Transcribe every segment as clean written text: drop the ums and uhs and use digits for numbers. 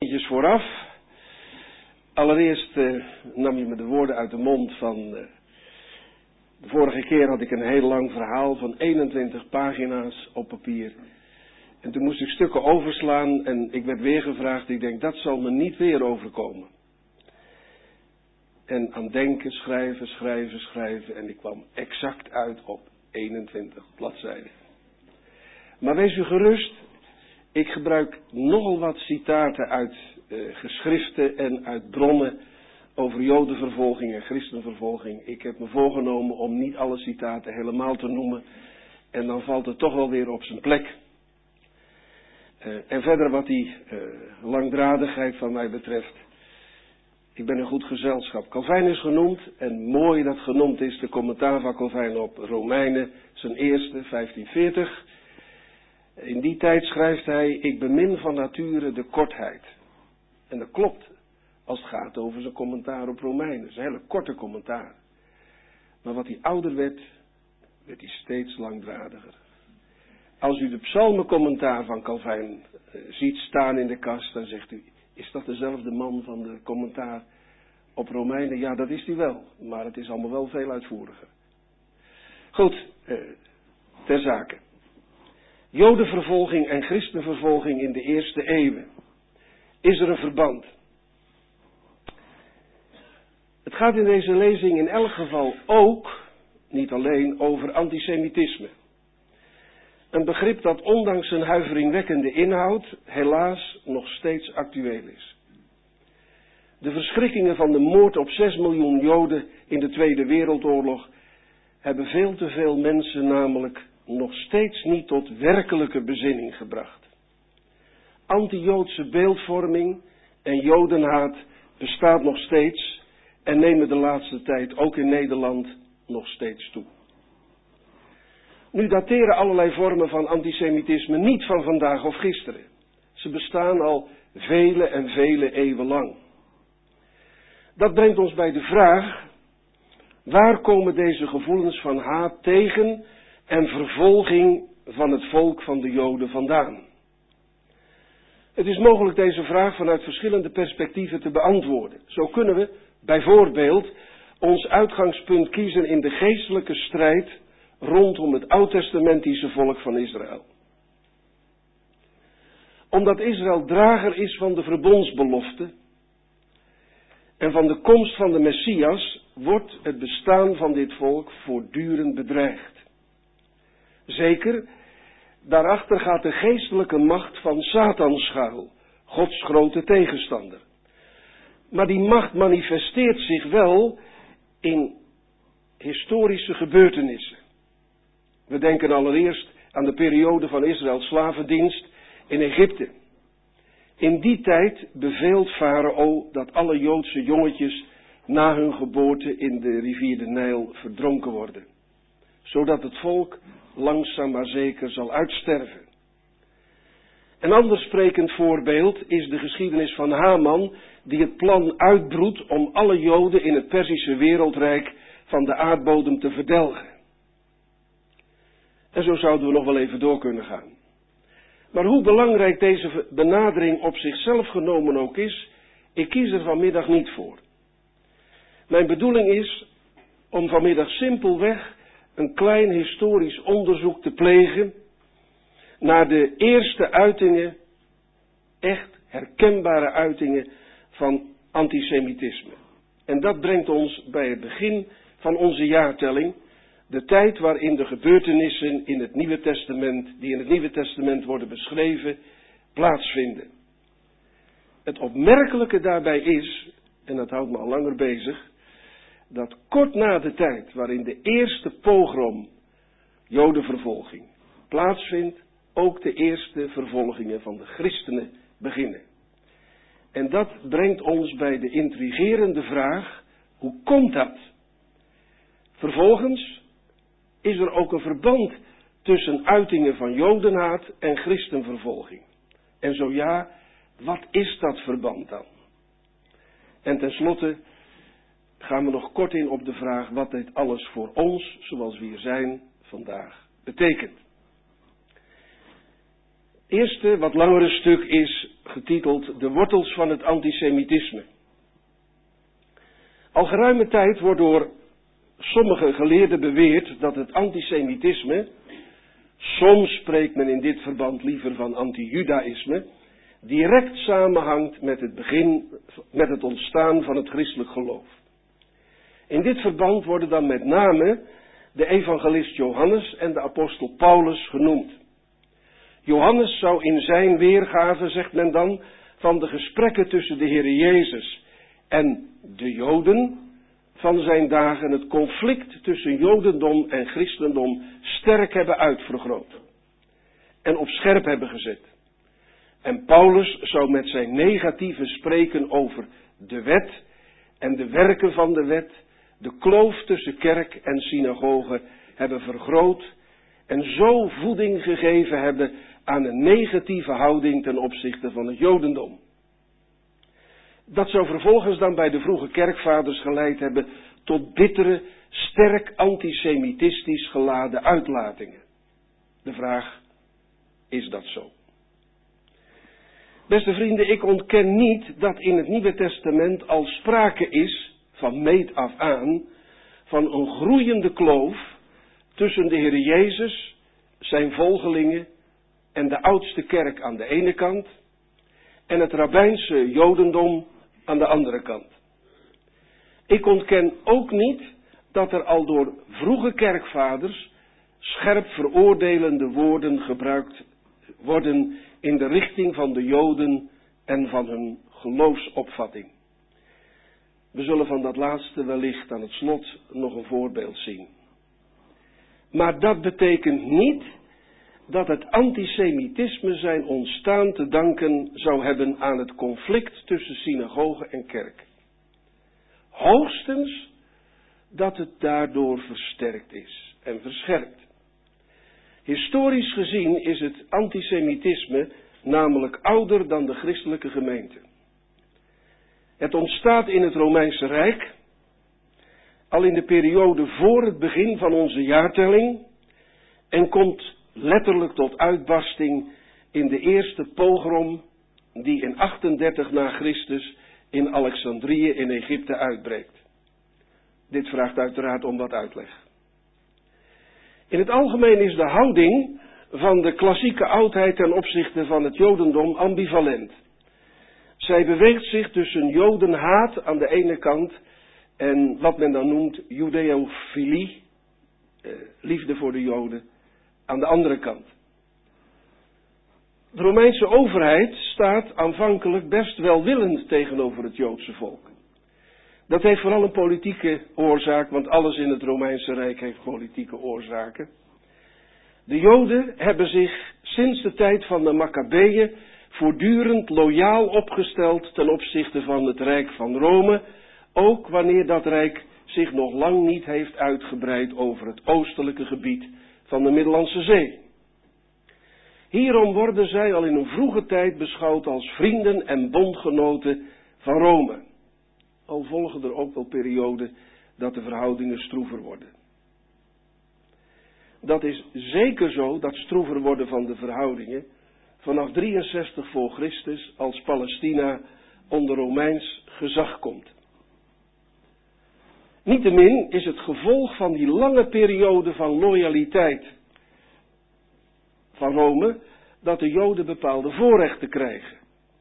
vooraf. Allereerst nam je me de woorden uit de mond van... de vorige keer had ik een heel lang verhaal van 21 pagina's op papier. En toen moest ik stukken overslaan en ik werd weer gevraagd. Ik denk, dat zal me niet weer overkomen. En aan denken, schrijven. En ik kwam exact uit op 21 bladzijden. Maar wees u gerust. Ik gebruik nogal wat citaten uit geschriften en uit bronnen over jodenvervolging en christenvervolging. Ik heb me voorgenomen om niet alle citaten helemaal te noemen. En dan valt het toch wel weer op zijn plek. En verder wat die langdradigheid van mij betreft. Ik ben een goed gezelschap. Calvijn is genoemd en mooi dat genoemd is de commentaar van Calvijn op Romeinen, zijn eerste, 1540. In die tijd schrijft hij, ik bemin van nature de kortheid. En dat klopt, als het gaat over zijn commentaar op Romeinen. Dat is een hele korte commentaar. Maar wat hij ouder werd, werd hij steeds langdradiger. Als u de psalmencommentaar van Calvijn ziet staan in de kast, dan zegt u, is dat dezelfde man van de commentaar op Romeinen? Ja, dat is hij wel, maar het is allemaal wel veel uitvoeriger. Goed, ter zake. Jodenvervolging en christenvervolging in de eerste eeuwen. Is er een verband? Het gaat in deze lezing in elk geval ook, niet alleen, over antisemitisme. Een begrip dat ondanks zijn huiveringwekkende inhoud helaas nog steeds actueel is. De verschrikkingen van de moord op 6 miljoen Joden in de Tweede Wereldoorlog hebben veel te veel mensen namelijk nog steeds niet tot werkelijke bezinning gebracht. Anti-Joodse beeldvorming en Jodenhaat bestaat nog steeds en nemen de laatste tijd ook in Nederland nog steeds toe. Nu dateren allerlei vormen van antisemitisme niet van vandaag of gisteren. Ze bestaan al vele en vele eeuwen lang. Dat brengt ons bij de vraag, waar komen deze gevoelens van haat tegen en vervolging van het volk van de Joden vandaan? Het is mogelijk deze vraag vanuit verschillende perspectieven te beantwoorden. Zo kunnen we bijvoorbeeld ons uitgangspunt kiezen in de geestelijke strijd rondom het oud-testamentische volk van Israël. Omdat Israël drager is van de verbondsbelofte en van de komst van de Messias, wordt het bestaan van dit volk voortdurend bedreigd. Zeker, daarachter gaat de geestelijke macht van Satan schuil, Gods grote tegenstander. Maar die macht manifesteert zich wel in historische gebeurtenissen. We denken allereerst aan de periode van Israëls slavendienst in Egypte. In die tijd beveelt Farao dat alle Joodse jongetjes na hun geboorte in de rivier de Nijl verdronken worden. Zodat het volk langzaam maar zeker zal uitsterven. Een ander sprekend voorbeeld is de geschiedenis van Haman, die het plan uitbroedt om alle Joden in het Perzische wereldrijk van de aardbodem te verdelgen. En zo zouden we nog wel even door kunnen gaan. Maar hoe belangrijk deze benadering op zichzelf genomen ook is, ik kies er vanmiddag niet voor. Mijn bedoeling is om vanmiddag simpelweg een klein historisch onderzoek te plegen naar de eerste uitingen, echt herkenbare uitingen van antisemitisme. En dat brengt ons bij het begin van onze jaartelling, de tijd waarin de gebeurtenissen in het Nieuwe Testament, die in het Nieuwe Testament worden beschreven, plaatsvinden. Het opmerkelijke daarbij is, en dat houdt me al langer bezig, dat kort na de tijd waarin de eerste pogrom, Jodenvervolging, plaatsvindt, ook de eerste vervolgingen van de christenen beginnen. En dat brengt ons bij de intrigerende vraag, hoe komt dat? Vervolgens is er ook een verband tussen uitingen van Jodenhaat en christenvervolging. En zo ja, wat is dat verband dan? En tenslotte gaan we nog kort in op de vraag wat dit alles voor ons, zoals we hier zijn, vandaag betekent. Eerste, wat langere stuk is getiteld De wortels van het antisemitisme. Al geruime tijd wordt door sommige geleerden beweerd dat het antisemitisme, soms spreekt men in dit verband liever van anti-judaïsme, direct samenhangt met het ontstaan van het christelijk geloof. In dit verband worden dan met name de evangelist Johannes en de apostel Paulus genoemd. Johannes zou in zijn weergave, zegt men dan, van de gesprekken tussen de Heere Jezus en de Joden van zijn dagen het conflict tussen Jodendom en Christendom sterk hebben uitvergroot en op scherp hebben gezet. En Paulus zou met zijn negatieve spreken over de wet en de werken van de wet de kloof tussen kerk en synagoge hebben vergroot en zo voeding gegeven hebben aan een negatieve houding ten opzichte van het Jodendom. Dat zou vervolgens dan bij de vroege kerkvaders geleid hebben tot bittere, sterk antisemitistisch geladen uitlatingen. De vraag, is dat zo? Beste vrienden, ik ontken niet dat in het Nieuwe Testament al sprake is, van meet af aan, van een groeiende kloof tussen de Heer Jezus, zijn volgelingen en de oudste kerk aan de ene kant en het rabbijnse Jodendom aan de andere kant. Ik ontken ook niet dat er al door vroege kerkvaders scherp veroordelende woorden gebruikt worden in de richting van de Joden en van hun geloofsopvatting. We zullen van dat laatste wellicht aan het slot nog een voorbeeld zien. Maar dat betekent niet dat het antisemitisme zijn ontstaan te danken zou hebben aan het conflict tussen synagoge en kerk. Hoogstens dat het daardoor versterkt is en verscherpt. Historisch gezien is het antisemitisme namelijk ouder dan de christelijke gemeente. Het ontstaat in het Romeinse Rijk, al in de periode voor het begin van onze jaartelling, en komt letterlijk tot uitbarsting in de eerste pogrom die in 38 na Christus in Alexandrië in Egypte uitbreekt. Dit vraagt uiteraard om wat uitleg. In het algemeen is de houding van de klassieke oudheid ten opzichte van het Jodendom ambivalent. Zij beweegt zich tussen Jodenhaat aan de ene kant en wat men dan noemt Judeofilie, liefde voor de Joden, aan de andere kant. De Romeinse overheid staat aanvankelijk best welwillend tegenover het Joodse volk. Dat heeft vooral een politieke oorzaak, want alles in het Romeinse Rijk heeft politieke oorzaken. De Joden hebben zich sinds de tijd van de Maccabeeën voortdurend loyaal opgesteld ten opzichte van het Rijk van Rome, ook wanneer dat Rijk zich nog lang niet heeft uitgebreid over het oostelijke gebied van de Middellandse Zee. Hierom worden zij al in een vroege tijd beschouwd als vrienden en bondgenoten van Rome. Al volgen er ook wel perioden dat de verhoudingen stroever worden. Dat is zeker zo, dat stroever worden van de verhoudingen, vanaf 63 voor Christus als Palestina onder Romeins gezag komt. Niettemin is het gevolg van die lange periode van loyaliteit van Rome dat de Joden bepaalde voorrechten krijgen.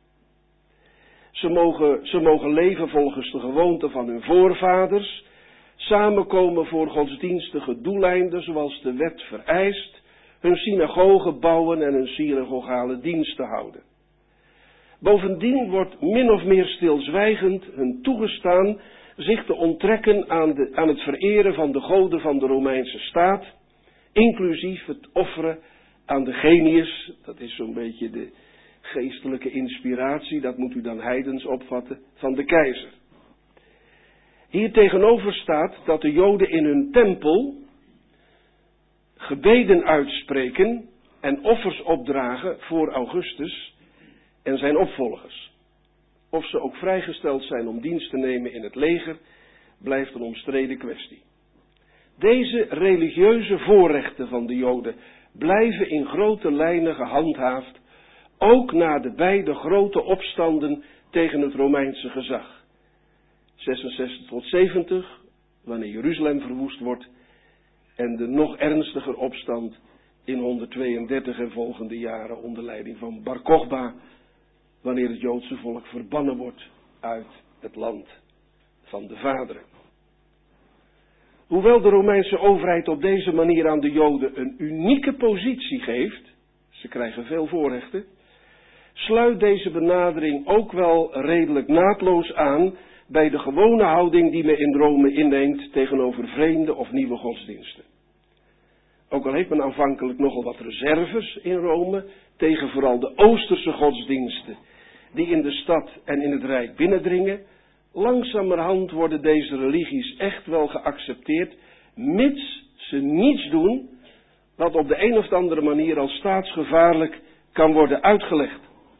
Ze mogen leven volgens de gewoonten van hun voorvaders, samenkomen voor godsdienstige doeleinden zoals de wet vereist, hun synagoge bouwen en hun synagogale diensten houden. Bovendien wordt min of meer stilzwijgend hun toegestaan zich te onttrekken aan het vereren van de goden van de Romeinse staat, inclusief het offeren aan de genius, dat is zo'n beetje de geestelijke inspiratie, dat moet u dan heidens opvatten, van de keizer. Hier tegenover staat dat de Joden in hun tempel gebeden uitspreken en offers opdragen voor Augustus en zijn opvolgers. Of ze ook vrijgesteld zijn om dienst te nemen in het leger, blijft een omstreden kwestie. Deze religieuze voorrechten van de Joden blijven in grote lijnen gehandhaafd ook na de beide grote opstanden tegen het Romeinse gezag. 66 tot 70, wanneer Jeruzalem verwoest wordt, en de nog ernstiger opstand in 132 en volgende jaren onder leiding van Bar Kochba, wanneer het Joodse volk verbannen wordt uit het land van de vaderen. Hoewel de Romeinse overheid op deze manier aan de Joden een unieke positie geeft, ze krijgen veel voorrechten, sluit deze benadering ook wel redelijk naadloos aan bij de gewone houding die men in Rome inneemt tegenover vreemde of nieuwe godsdiensten. Ook al heeft men aanvankelijk nogal wat reserves in Rome tegen vooral de Oosterse godsdiensten die in de stad en in het rijk binnendringen, langzamerhand worden deze religies echt wel geaccepteerd, mits ze niets doen wat op de een of andere manier als staatsgevaarlijk kan worden uitgelegd.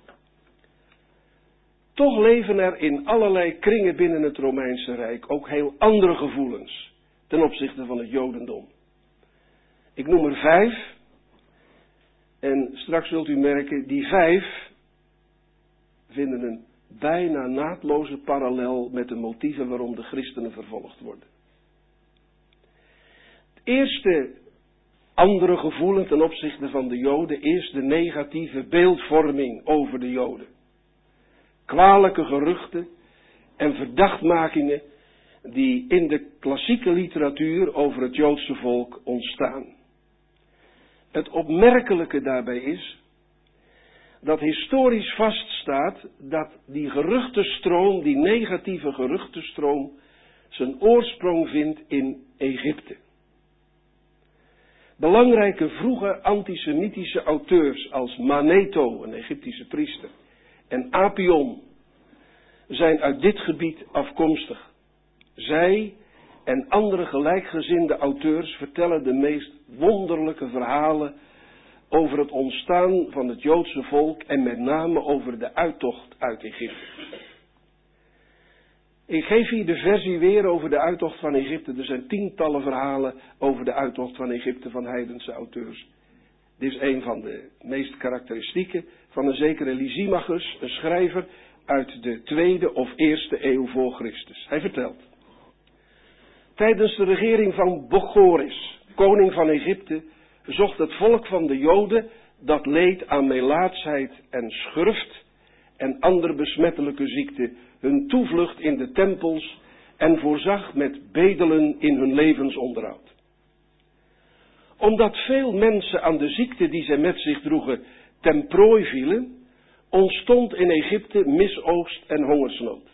Toch leven er in allerlei kringen binnen het Romeinse Rijk ook heel andere gevoelens ten opzichte van het Jodendom. Ik noem er 5 en straks zult u merken, die 5 vinden een bijna naadloze parallel met de motieven waarom de christenen vervolgd worden. Het eerste andere gevoelen ten opzichte van de Joden is de negatieve beeldvorming over de Joden. Kwalijke geruchten en verdachtmakingen die in de klassieke literatuur over het Joodse volk ontstaan. Het opmerkelijke daarbij is dat historisch vaststaat dat die geruchtenstroom, die negatieve geruchtenstroom, zijn oorsprong vindt in Egypte. Belangrijke vroege antisemitische auteurs als Manetho, een Egyptische priester, en Apion zijn uit dit gebied afkomstig. Zij en andere gelijkgezinde auteurs vertellen de meest wonderlijke verhalen over het ontstaan van het Joodse volk en met name over de uittocht uit Egypte. Ik geef hier de versie weer over de uittocht van Egypte. Er zijn tientallen verhalen over de uittocht van Egypte van heidense auteurs. Dit is een van de meest karakteristieke van een zekere Lysimachus, een schrijver uit de 2e of 1e eeuw voor Christus. Hij vertelt: tijdens de regering van Bochoris, koning van Egypte, zocht het volk van de Joden dat leed aan melaatsheid en schurft en andere besmettelijke ziekten hun toevlucht in de tempels en voorzag met bedelen in hun levensonderhoud. Omdat veel mensen aan de ziekte die zij met zich droegen ten prooi vielen, ontstond in Egypte misoogst en hongersnood.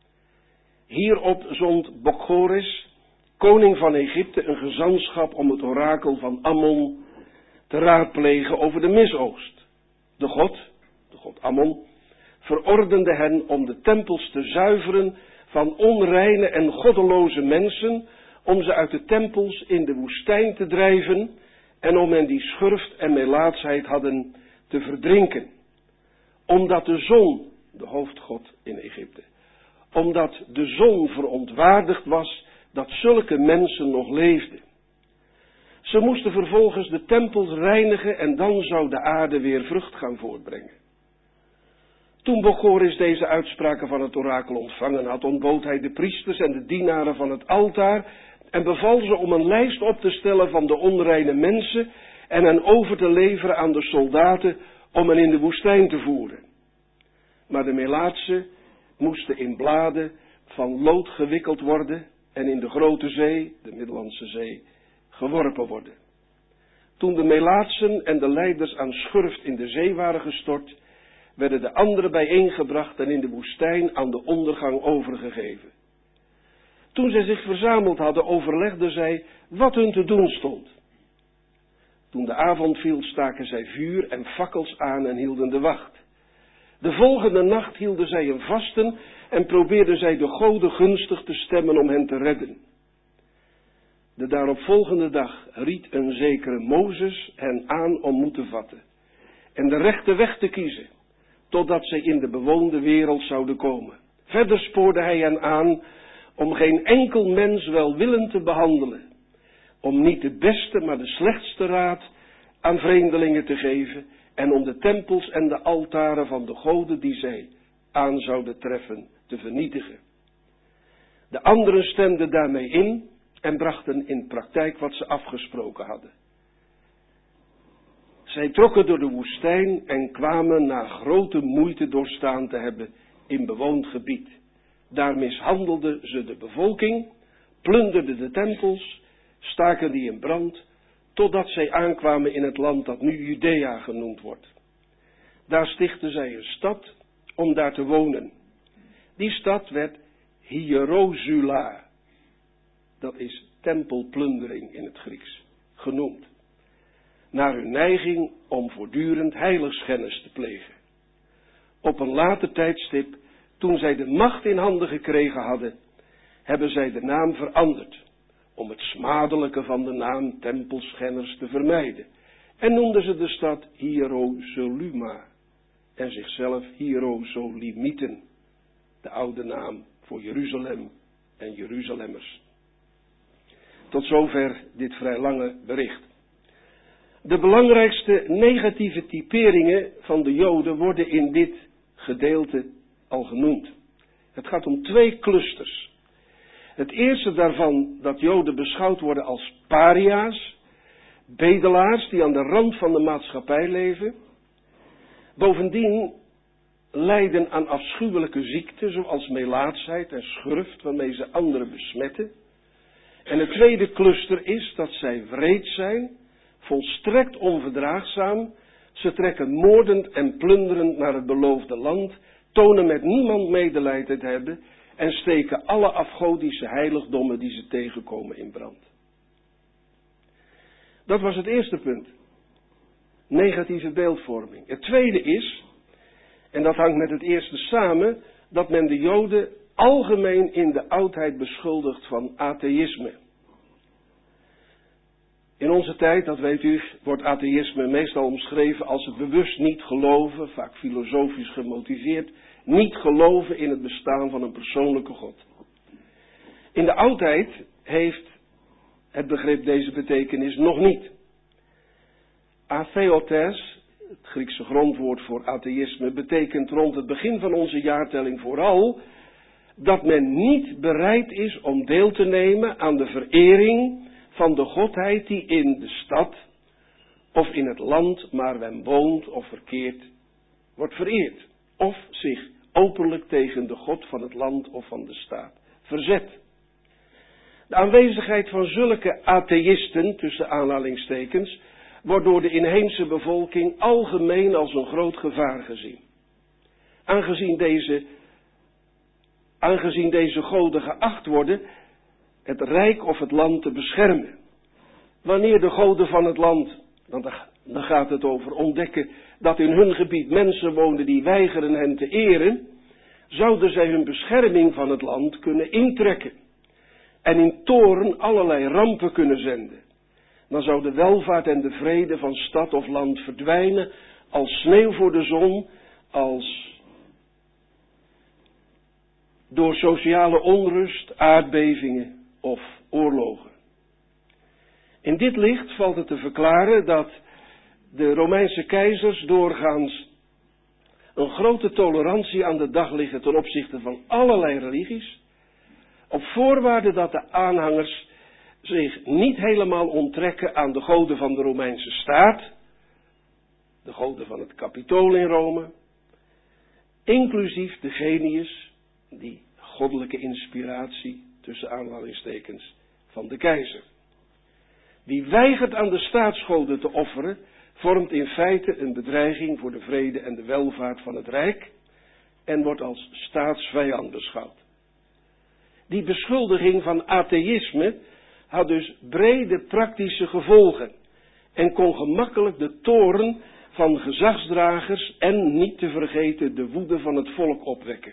Hierop zond Bochoris, koning van Egypte, een gezantschap om het orakel van Ammon te raadplegen over de misoogst. De god Ammon, verordende hen om de tempels te zuiveren van onreine en goddeloze mensen, om ze uit de tempels in de woestijn te drijven en om hen die schurft en melaatsheid hadden te verdrinken. Omdat de zon, de hoofdgod in Egypte, omdat de zon verontwaardigd was dat zulke mensen nog leefden. Ze moesten vervolgens de tempels reinigen en dan zou de aarde weer vrucht gaan voortbrengen. Toen Bochoris deze uitspraken van het orakel ontvangen had, ontbood hij de priesters en de dienaren van het altaar en beval ze om een lijst op te stellen van de onreine mensen en hen over te leveren aan de soldaten om hen in de woestijn te voeren. Maar de melaatsen moesten in bladen van lood gewikkeld worden en in de grote zee, de Middellandse Zee, geworpen worden. Toen de melaatsen en de leiders aan schurft in de zee waren gestort, werden de anderen bijeengebracht en in de woestijn aan de ondergang overgegeven. Toen zij zich verzameld hadden, overlegden zij wat hun te doen stond. Toen de avond viel, staken zij vuur en fakkels aan en hielden de wacht. De volgende nacht hielden zij een vasten en probeerden zij de goden gunstig te stemmen om hen te redden. De daaropvolgende dag ried een zekere Mozes hen aan om moed te vatten en de rechte weg te kiezen, totdat zij in de bewoonde wereld zouden komen. Verder spoorde hij hen aan om geen enkel mens welwillend te behandelen, om niet de beste, maar de slechtste raad aan vreemdelingen te geven en om de tempels en de altaren van de goden die zij aan zouden treffen te vernietigen. De anderen stemden daarmee in en brachten in praktijk wat ze afgesproken hadden. Zij trokken door de woestijn en kwamen na grote moeite doorstaan te hebben in bewoond gebied. Daar mishandelden ze de bevolking, plunderden de tempels, staken die in brand, totdat zij aankwamen in het land dat nu Judea genoemd wordt. Daar stichtten zij een stad om daar te wonen. Die stad werd Hierozula, dat is tempelplundering in het Grieks, genoemd. Naar hun neiging om voortdurend heiligschennis te plegen. Op een later tijdstip, toen zij de macht in handen gekregen hadden, hebben zij de naam veranderd, om het smadelijke van de naam tempelschenners te vermijden. En noemden ze de stad Hierosoluma en zichzelf Hierosolimieten, de oude naam voor Jeruzalem en Jeruzalemmers. Tot zover dit vrij lange bericht. De belangrijkste negatieve typeringen van de Joden worden in dit gedeelte al genoemd. Het gaat om 2 clusters. Het eerste daarvan dat Joden beschouwd worden als paria's, bedelaars die aan de rand van de maatschappij leven. Bovendien lijden aan afschuwelijke ziekten zoals melaatsheid en schurft waarmee ze anderen besmetten. En het tweede cluster is dat zij wreed zijn, volstrekt onverdraagzaam. Ze trekken moordend en plunderend naar het beloofde land, tonen met niemand medelijden te hebben en steken alle afgodische heiligdommen die ze tegenkomen in brand. Dat was het eerste punt. Negatieve beeldvorming. Het tweede is, en dat hangt met het eerste samen, dat men de Joden algemeen in de oudheid beschuldigt van atheïsme. In onze tijd, dat weet u, wordt atheïsme meestal omschreven als het bewust niet geloven, vaak filosofisch gemotiveerd, niet geloven in het bestaan van een persoonlijke God. In de oudheid heeft het begrip deze betekenis nog niet. Atheotes, het Griekse grondwoord voor atheïsme, betekent rond het begin van onze jaartelling vooral dat men niet bereid is om deel te nemen aan de verering van de godheid die in de stad of in het land waar men woont of verkeert wordt vereerd. Of zich openlijk tegen de God van het land of van de staat verzet. De aanwezigheid van zulke atheïsten, tussen aanhalingstekens, wordt door de inheemse bevolking algemeen als een groot gevaar gezien. Aangezien deze goden geacht worden het rijk of het land te beschermen. Wanneer de goden van het land, dan gaat het over ontdekken dat in hun gebied mensen woonden die weigeren hen te eren, zouden zij hun bescherming van het land kunnen intrekken en in toorn allerlei rampen kunnen zenden. Dan zou de welvaart en de vrede van stad of land verdwijnen als sneeuw voor de zon, als door sociale onrust, aardbevingen of oorlogen. In dit licht valt het te verklaren dat de Romeinse keizers doorgaans een grote tolerantie aan de dag leggen ten opzichte van allerlei religies, op voorwaarde dat de aanhangers zich niet helemaal onttrekken aan de goden van de Romeinse staat, de goden van het Capitool in Rome, inclusief de genius, die goddelijke inspiratie, tussen aanhalingstekens, van de keizer. Wie weigert aan de staatsgoden te offeren, vormt in feite een bedreiging voor de vrede en de welvaart van het Rijk en wordt als staatsvijand beschouwd. Die beschuldiging van atheïsme had dus brede praktische gevolgen en kon gemakkelijk de toorn van gezagsdragers en niet te vergeten de woede van het volk opwekken.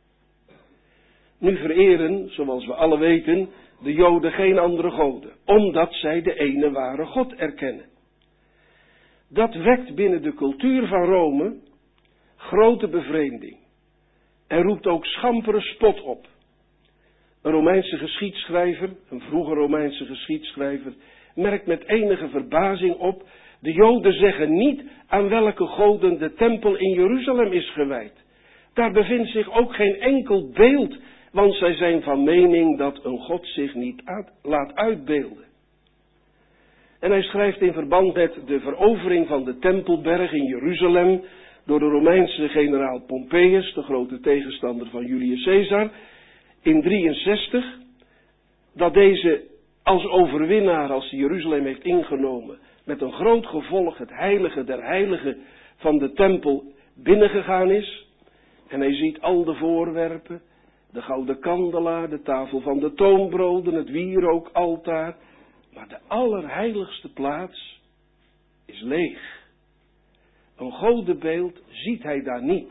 Nu vereren, zoals we alle weten, de Joden geen andere goden, omdat zij de ene ware God erkennen. Dat wekt binnen de cultuur van Rome grote bevreemding en roept ook schampere spot op. Een Romeinse geschiedschrijver, een vroege Romeinse geschiedschrijver, merkt met enige verbazing op De Joden zeggen niet aan welke goden de tempel in Jeruzalem is gewijd. Daar bevindt zich ook geen enkel beeld, want zij zijn van mening dat een God zich niet laat uitbeelden. En hij schrijft in verband met de verovering van de Tempelberg in Jeruzalem door de Romeinse generaal Pompeius, de grote tegenstander van Julius Caesar, in 63, dat deze als overwinnaar, als hij Jeruzalem heeft ingenomen, met een groot gevolg het heilige der heiligen van de tempel binnengegaan is. En hij ziet al de voorwerpen, de gouden kandelaar, de tafel van de toonbroden, het wierookaltaar. Maar de allerheiligste plaats is leeg. Een godenbeeld ziet hij daar niet.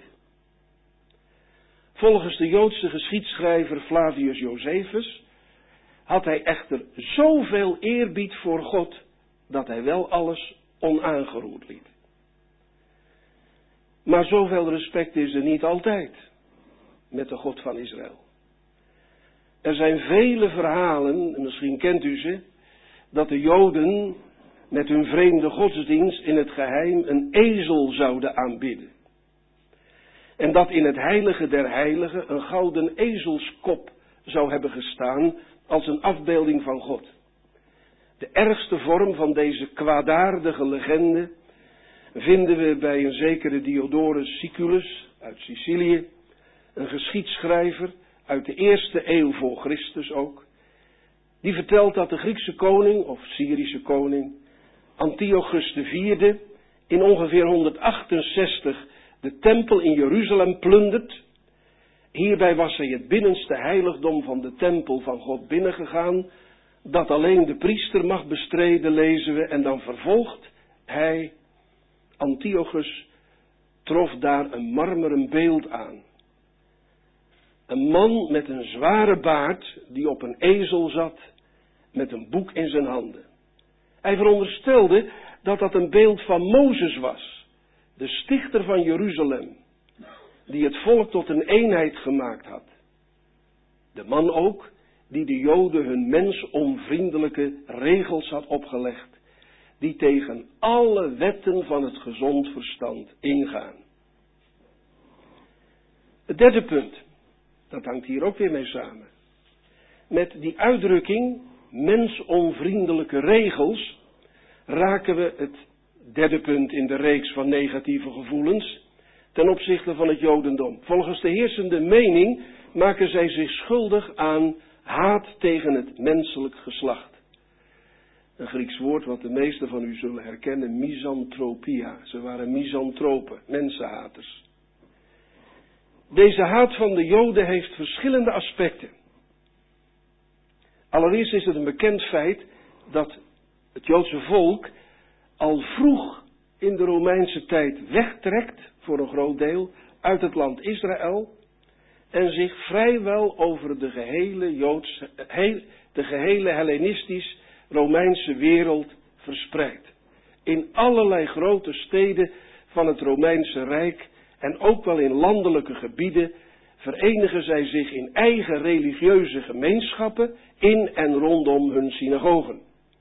Volgens de Joodse geschiedschrijver Flavius Josephus had hij echter zoveel eerbied voor God, dat hij wel alles onaangeroerd liet. Maar zoveel respect is er niet altijd met de God van Israël. Er zijn vele verhalen, misschien kent u ze, dat de Joden met hun vreemde godsdienst in het geheim een ezel zouden aanbidden. En dat in het heilige der heiligen een gouden ezelskop zou hebben gestaan als een afbeelding van God. De ergste vorm van deze kwaadaardige legende vinden we bij een zekere Diodorus Siculus uit Sicilië, een geschiedschrijver uit de 1e eeuw voor Christus ook. Die vertelt dat de Griekse koning, of Syrische koning, Antiochus IV in ongeveer 168 de tempel in Jeruzalem plundert. Hierbij was hij het binnenste heiligdom van de tempel van God binnengegaan, dat alleen de priester mag bestreden, lezen we, en dan vervolgt hij, Antiochus, trof daar een marmeren beeld aan. Een man met een zware baard, die op een ezel zat, met een boek in zijn handen. Hij veronderstelde dat dat een beeld van Mozes was, de stichter van Jeruzalem, die het volk tot een eenheid gemaakt had. De man ook, die de Joden hun mensonvriendelijke regels had opgelegd, die tegen alle wetten van het gezond verstand ingaan. Het derde punt, dat hangt hier ook weer mee samen. Met die uitdrukking, mensonvriendelijke regels, raken we het derde punt in de reeks van negatieve gevoelens ten opzichte van het Jodendom. Volgens de heersende mening maken zij zich schuldig aan haat tegen het menselijk geslacht. Een Grieks woord wat de meesten van u zullen herkennen, misanthropia. Ze waren misantropen, mensenhaters. Deze haat van de Joden heeft verschillende aspecten. Allereerst is het een bekend feit dat het Joodse volk al vroeg in de Romeinse tijd wegtrekt, voor een groot deel, uit het land Israël en zich vrijwel over de gehele Hellenistisch-Romeinse wereld verspreidt. In allerlei grote steden van het Romeinse Rijk en ook wel in landelijke gebieden verenigen zij zich in eigen religieuze gemeenschappen in en rondom hun synagogen.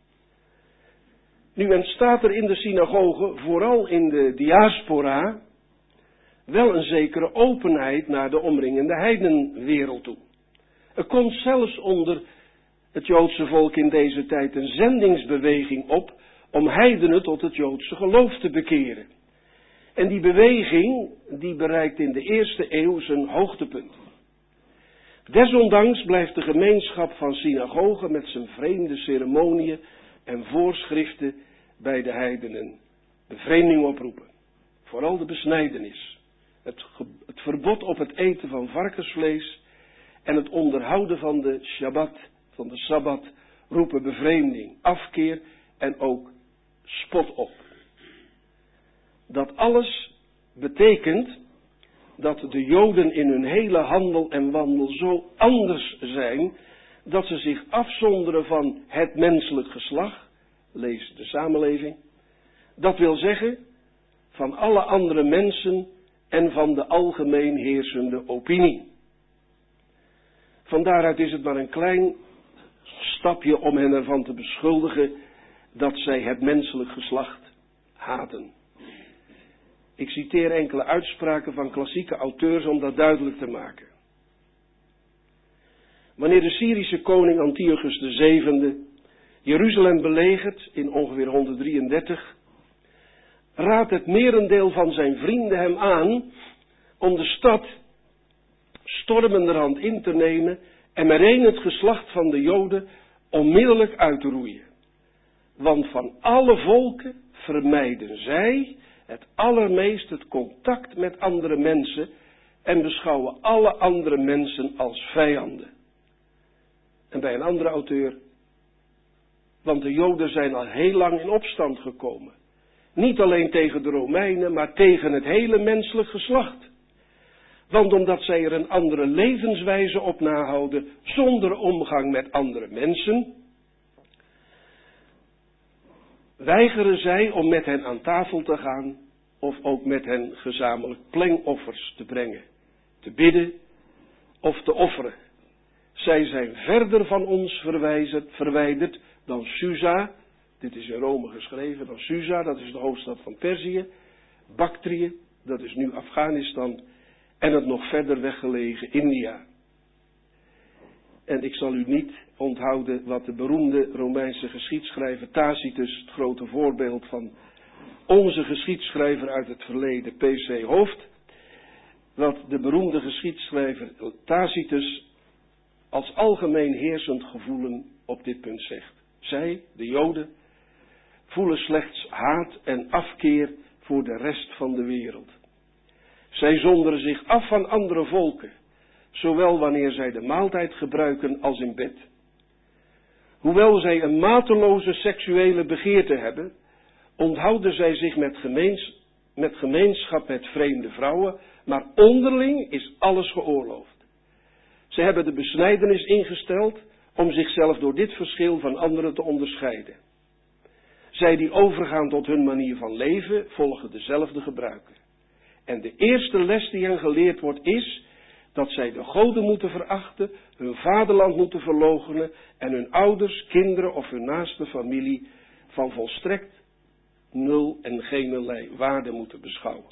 Nu ontstaat er in de synagogen, vooral in de diaspora, wel een zekere openheid naar de omringende heidenwereld toe. Er komt zelfs onder het Joodse volk in deze tijd een zendingsbeweging op om heidenen tot het Joodse geloof te bekeren. En die beweging, die bereikt in de 1e eeuw zijn hoogtepunt. Desondanks blijft de gemeenschap van synagogen met zijn vreemde ceremonieën en voorschriften bij de heidenen bevreemding oproepen. Vooral de besnijdenis, het verbod op het eten van varkensvlees en het onderhouden van de Shabbat, van de Sabbat, roepen bevreemding, afkeer en ook spot op. Dat alles betekent dat de Joden in hun hele handel en wandel zo anders zijn, dat ze zich afzonderen van het menselijk geslacht, lees de samenleving, dat wil zeggen van alle andere mensen en van de algemeen heersende opinie. Van daaruit is het maar een klein stapje om hen ervan te beschuldigen dat zij het menselijk geslacht haten. Ik citeer enkele uitspraken van klassieke auteurs om dat duidelijk te maken. Wanneer de Syrische koning Antiochus VII Jeruzalem belegert in ongeveer 133, raadt het merendeel van zijn vrienden hem aan om de stad stormenderhand in te nemen en meteen het geslacht van de Joden onmiddellijk uit te roeien. Want van alle volken vermijden zij het allermeest het contact met andere mensen en beschouwen alle andere mensen als vijanden. En bij een andere auteur, want de Joden zijn al heel lang in opstand gekomen. Niet alleen tegen de Romeinen, maar tegen het hele menselijk geslacht. Want omdat zij er een andere levenswijze op nahouden, zonder omgang met andere mensen, weigeren zij om met hen aan tafel te gaan, of ook met hen gezamenlijk plengoffers te brengen, te bidden of te offeren. Zij zijn verder van ons verwijderd dan Susa, dit is in Rome geschreven, dan Susa, dat is de hoofdstad van Perzië, Bactrië, dat is nu Afghanistan, en het nog verder weggelegen India. En ik zal u niet onthouden wat de beroemde Romeinse geschiedschrijver Tacitus, het grote voorbeeld van onze geschiedschrijver uit het verleden, P.C. Hooft, wat de beroemde geschiedschrijver Tacitus als algemeen heersend gevoelen op dit punt zegt. Zij, de Joden, voelen slechts haat en afkeer voor de rest van de wereld. Zij zonderen zich af van andere volken, zowel wanneer zij de maaltijd gebruiken als in bed. Hoewel zij een mateloze seksuele begeerte hebben, onthouden zij zich met gemeenschap met vreemde vrouwen, maar onderling is alles geoorloofd. Zij hebben de besnijdenis ingesteld om zichzelf door dit verschil van anderen te onderscheiden. Zij die overgaan tot hun manier van leven, volgen dezelfde gebruiken. En de eerste les die hen geleerd wordt is dat zij de goden moeten verachten, hun vaderland moeten verloochenen en hun ouders, kinderen of hun naaste familie van volstrekt nul en geen waarde moeten beschouwen.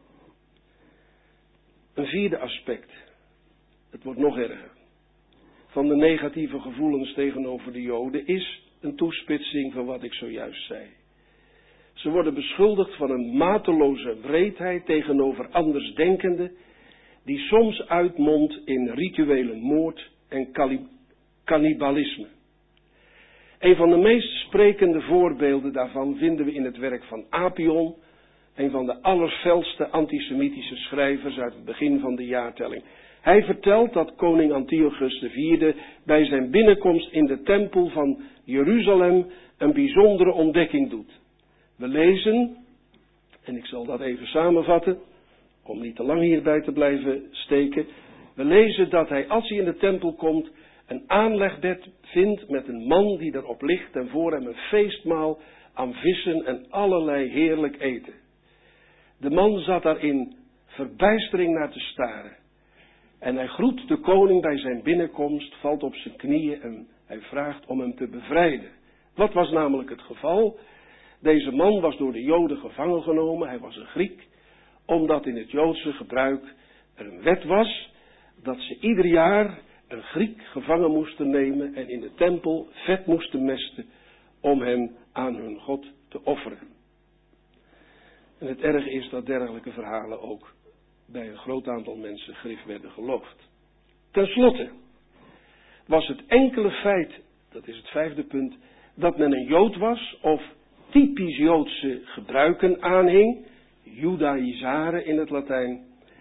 Een vierde aspect, het wordt nog erger, van de negatieve gevoelens tegenover de Joden is een toespitsing van wat ik zojuist zei. Ze worden beschuldigd van een mateloze wreedheid tegenover andersdenkenden, die soms uitmondt in rituele moord en cannibalisme. Een van de meest sprekende voorbeelden daarvan vinden we in het werk van Apion, een van de allerfelste antisemitische schrijvers uit het begin van de jaartelling. Hij vertelt dat koning Antiochus IV bij zijn binnenkomst in de tempel van Jeruzalem een bijzondere ontdekking doet. We lezen, en ik zal dat even samenvatten, om niet te lang hierbij te blijven steken. We lezen dat hij, als hij in de tempel komt, een aanlegbed vindt met een man die erop ligt en voor hem een feestmaal aan vissen en allerlei heerlijk eten. De man zat daar in verbijstering naar te staren. En hij groet de koning bij zijn binnenkomst, valt op zijn knieën en hij vraagt om hem te bevrijden. Wat was namelijk het geval? Deze man was door de Joden gevangen genomen, hij was een Griek, omdat in het Joodse gebruik er een wet was dat ze ieder jaar een Griek gevangen moesten nemen en in de tempel vet moesten mesten om hem aan hun God te offeren. En het erge is dat dergelijke verhalen ook bij een groot aantal mensen grif werden geloofd. Ten slotte was het enkele feit, dat is het vijfde punt, dat men een Jood was of typisch Joodse gebruiken aanhing, Judaïsare in het Latijn,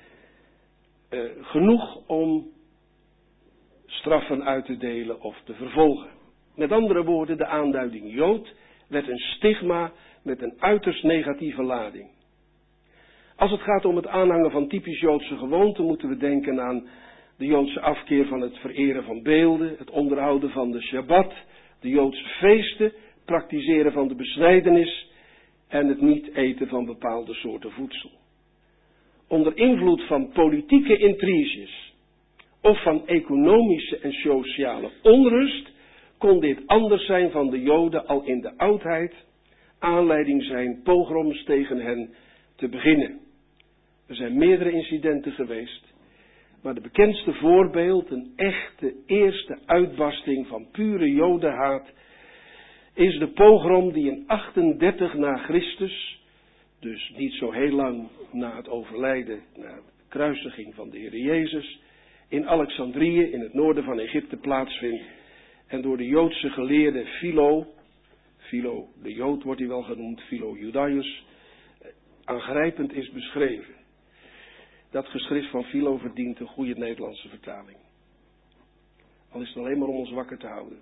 genoeg om straffen uit te delen of te vervolgen. Met andere woorden, de aanduiding Jood werd een stigma met een uiterst negatieve lading. Als het gaat om het aanhangen van typisch Joodse gewoonten, moeten we denken aan de Joodse afkeer van het vereren van beelden, het onderhouden van de Shabbat, de Joodse feesten, praktiseren van de besnijdenis en het niet eten van bepaalde soorten voedsel. Onder invloed van politieke intriges of van economische en sociale onrust kon dit anders zijn van de Joden al in de oudheid aanleiding zijn pogroms tegen hen te beginnen. Er zijn meerdere incidenten geweest, maar de bekendste voorbeeld, een echte eerste uitbarsting van pure jodenhaat, is de pogrom die in 38 na Christus, dus niet zo heel lang na het overlijden, na de kruisiging van de Heer Jezus, in Alexandrië in het noorden van Egypte plaatsvindt en door de Joodse geleerde Philo de Jood wordt hij wel genoemd, Philo Judaeus, aangrijpend is beschreven. Dat geschrift van Philo verdient een goede Nederlandse vertaling. Al is het alleen maar om ons wakker te houden.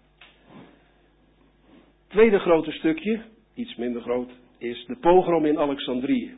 Tweede grote stukje, iets minder groot, is de pogrom in Alexandrië.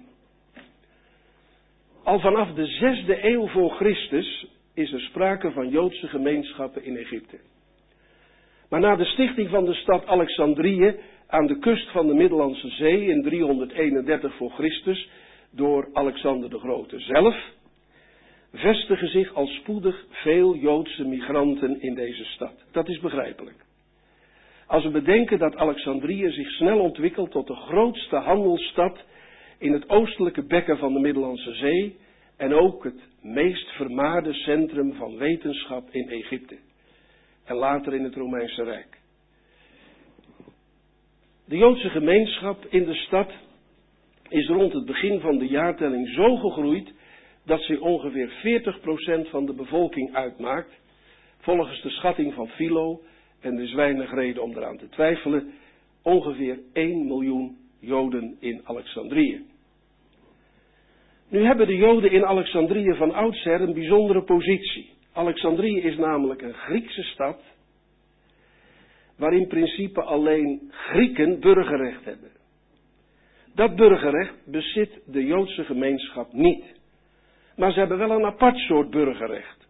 Al vanaf de 6e eeuw voor Christus is er sprake van Joodse gemeenschappen in Egypte. Maar na de stichting van de stad Alexandrië aan de kust van de Middellandse Zee in 331 voor Christus door Alexander de Grote zelf, vestigen zich al spoedig veel Joodse migranten in deze stad. Dat is begrijpelijk. Als we bedenken dat Alexandrië zich snel ontwikkelt tot de grootste handelsstad in het oostelijke bekken van de Middellandse Zee en ook het meest vermaarde centrum van wetenschap in Egypte en later in het Romeinse Rijk. De Joodse gemeenschap in de stad is rond het begin van de jaartelling zo gegroeid dat ze ongeveer 40% van de bevolking uitmaakt, volgens de schatting van Philo, en er is weinig reden om eraan te twijfelen, ongeveer 1 miljoen Joden in Alexandrië. Nu hebben de Joden in Alexandrië van oudsher een bijzondere positie. Alexandrië is namelijk een Griekse stad, waar in principe alleen Grieken burgerrecht hebben. Dat burgerrecht bezit de Joodse gemeenschap niet. Maar ze hebben wel een apart soort burgerrecht.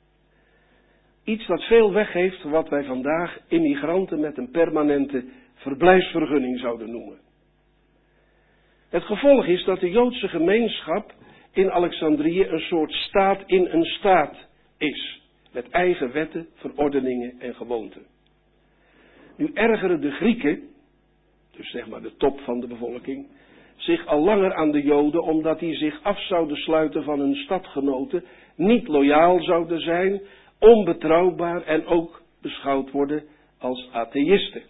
Iets dat veel weggeeft van wat wij vandaag immigranten met een permanente verblijfsvergunning zouden noemen. Het gevolg is dat de Joodse gemeenschap in Alexandrië een soort staat in een staat is. Met eigen wetten, verordeningen en gewoonten. Nu ergeren de Grieken, dus zeg maar de top van de bevolking, zich al langer aan de Joden omdat die zich af zouden sluiten van hun stadgenoten, niet loyaal zouden zijn, onbetrouwbaar en ook beschouwd worden als atheïsten.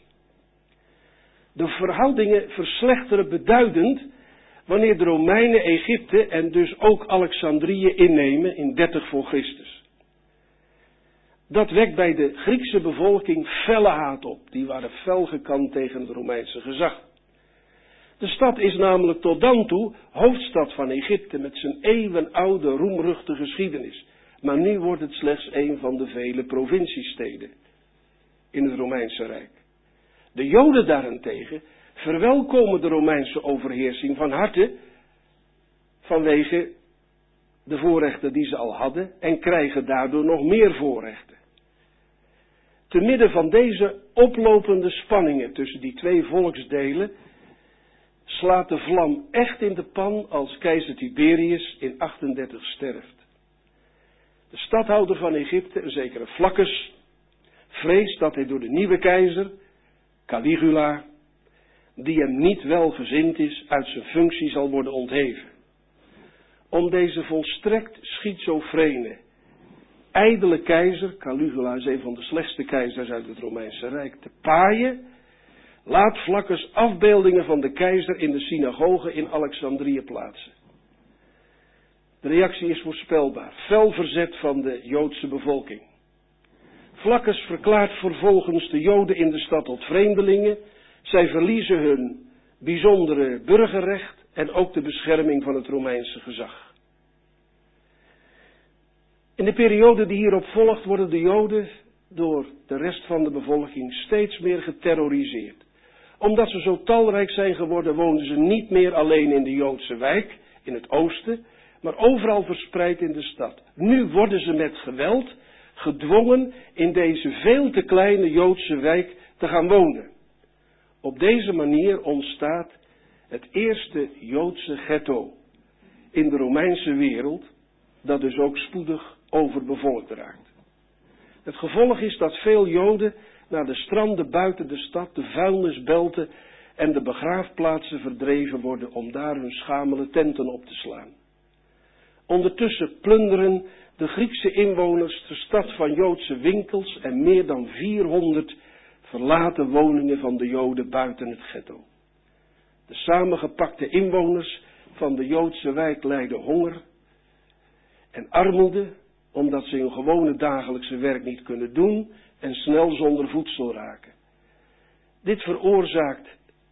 De verhoudingen verslechteren beduidend wanneer de Romeinen Egypte en dus ook Alexandrië innemen in 30 voor Christus. Dat wekt bij de Griekse bevolking felle haat op. Die waren fel gekant tegen het Romeinse gezag. De stad is namelijk tot dan toe hoofdstad van Egypte met zijn eeuwenoude roemruchte geschiedenis. Maar nu wordt het slechts een van de vele provinciesteden in het Romeinse Rijk. De Joden daarentegen verwelkomen de Romeinse overheersing van harte vanwege de voorrechten die ze al hadden en krijgen daardoor nog meer voorrechten. Te midden van deze oplopende spanningen tussen die twee volksdelen slaat de vlam echt in de pan als keizer Tiberius in 38 sterft. De stadhouder van Egypte, een zekere Flaccus, vreest dat hij door de nieuwe keizer, Caligula, die hem niet welgezind is, uit zijn functie zal worden ontheven. Om deze volstrekt schizofrene, ijdele keizer, Caligula is een van de slechtste keizers uit het Romeinse Rijk, te paaien, laat Flaccus afbeeldingen van de keizer in de synagoge in Alexandrië plaatsen. De reactie is voorspelbaar, fel verzet van de Joodse bevolking. Flaccus verklaart vervolgens de Joden in de stad tot vreemdelingen. Zij verliezen hun bijzondere burgerrecht en ook de bescherming van het Romeinse gezag. In de periode die hierop volgt worden de Joden door de rest van de bevolking steeds meer geterroriseerd. Omdat ze zo talrijk zijn geworden, wonen ze niet meer alleen in de Joodse wijk, in het oosten, maar overal verspreid in de stad. Nu worden ze met geweld gedwongen in deze veel te kleine Joodse wijk te gaan wonen. Op deze manier ontstaat het eerste Joodse ghetto in de Romeinse wereld, dat dus ook spoedig overbevolkt raakt. Het gevolg is dat veel Joden naar de stranden buiten de stad, de vuilnisbelten en de begraafplaatsen verdreven worden om daar hun schamele tenten op te slaan. Ondertussen plunderen de Griekse inwoners de stad van Joodse winkels en meer dan 400 verlaten woningen van de Joden buiten het ghetto. De samengepakte inwoners van de Joodse wijk lijden honger en armoede, omdat ze hun gewone dagelijkse werk niet kunnen doen en snel zonder voedsel raken. Dit veroorzaakt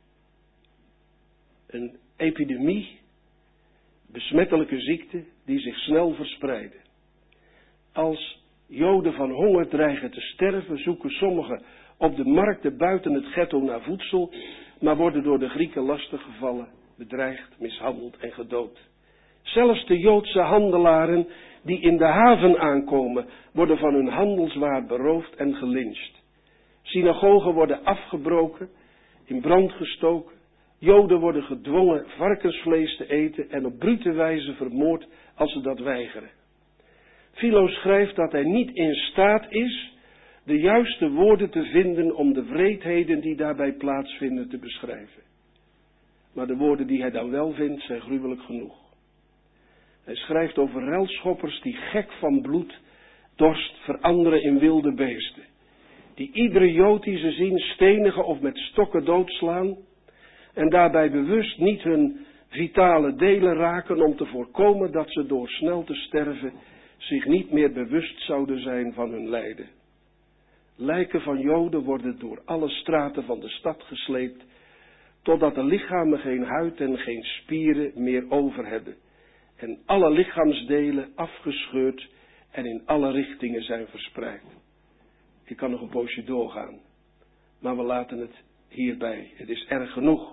een epidemie, besmettelijke ziekten die zich snel verspreiden. Als Joden van honger dreigen te sterven, zoeken sommigen op de markten buiten het ghetto naar voedsel, maar worden door de Grieken lastiggevallen, bedreigd, mishandeld en gedood. Zelfs de Joodse handelaren die in de haven aankomen, worden van hun handelswaar beroofd en gelyncht. Synagogen worden afgebroken, in brand gestoken. Joden worden gedwongen varkensvlees te eten en op brute wijze vermoord als ze dat weigeren. Philo schrijft dat hij niet in staat is de juiste woorden te vinden om de wreedheden die daarbij plaatsvinden te beschrijven. Maar de woorden die hij dan wel vindt zijn gruwelijk genoeg. Hij schrijft over relschoppers die gek van bloed, dorst veranderen in wilde beesten. Die iedere Jood die ze zien stenigen of met stokken doodslaan en daarbij bewust niet hun vitale delen raken om te voorkomen dat ze door snel te sterven zich niet meer bewust zouden zijn van hun lijden. Lijken van Joden worden door alle straten van de stad gesleept, totdat de lichamen geen huid en geen spieren meer over hebben en alle lichaamsdelen afgescheurd en in alle richtingen zijn verspreid. Ik kan nog een poosje doorgaan, maar we laten het hierbij. Het is erg genoeg.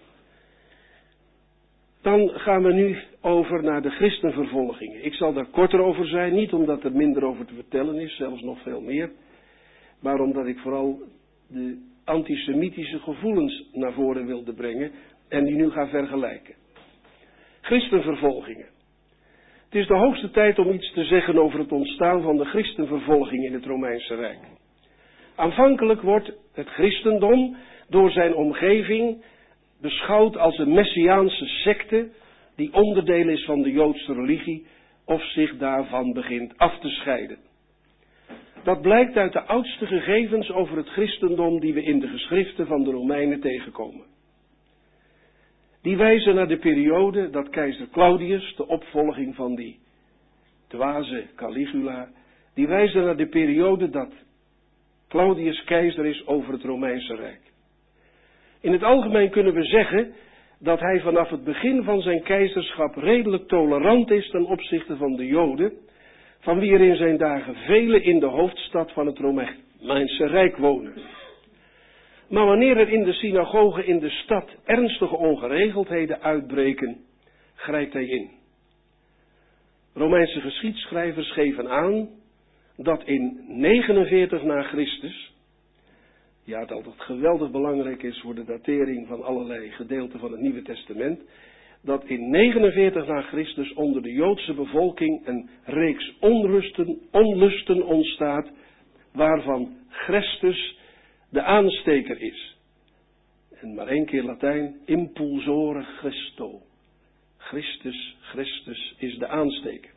Dan gaan we nu over naar de christenvervolgingen. Ik zal daar korter over zijn, niet omdat er minder over te vertellen is, zelfs nog veel meer, maar omdat ik vooral de antisemitische gevoelens naar voren wilde brengen en die nu ga vergelijken. Christenvervolgingen. Het is de hoogste tijd om iets te zeggen over het ontstaan van de christenvervolging in het Romeinse Rijk. Aanvankelijk wordt het christendom door zijn omgeving beschouwd als een messiaanse secte die onderdeel is van de Joodse religie of zich daarvan begint af te scheiden. Dat blijkt uit de oudste gegevens over het christendom die we in de geschriften van de Romeinen tegenkomen. Die wijzen naar de periode dat keizer Claudius, de opvolging van die dwaze Caligula, die wijzen naar de periode dat Claudius keizer is over het Romeinse Rijk. In het algemeen kunnen we zeggen dat hij vanaf het begin van zijn keizerschap redelijk tolerant is ten opzichte van de Joden, van wie er in zijn dagen velen in de hoofdstad van het Romeinse Rijk wonen. Maar wanneer er in de synagogen in de stad ernstige ongeregeldheden uitbreken, grijpt hij in. Romeinse geschiedschrijvers geven aan dat in 49 na Christus, ja, dat het geweldig belangrijk is voor de datering van allerlei gedeelten van het Nieuwe Testament, dat in 49 na Christus onder de Joodse bevolking een reeks onlusten ontstaat, waarvan Christus de aansteker is. En maar 1 keer Latijn, impulsore Christo. Christus is de aansteker.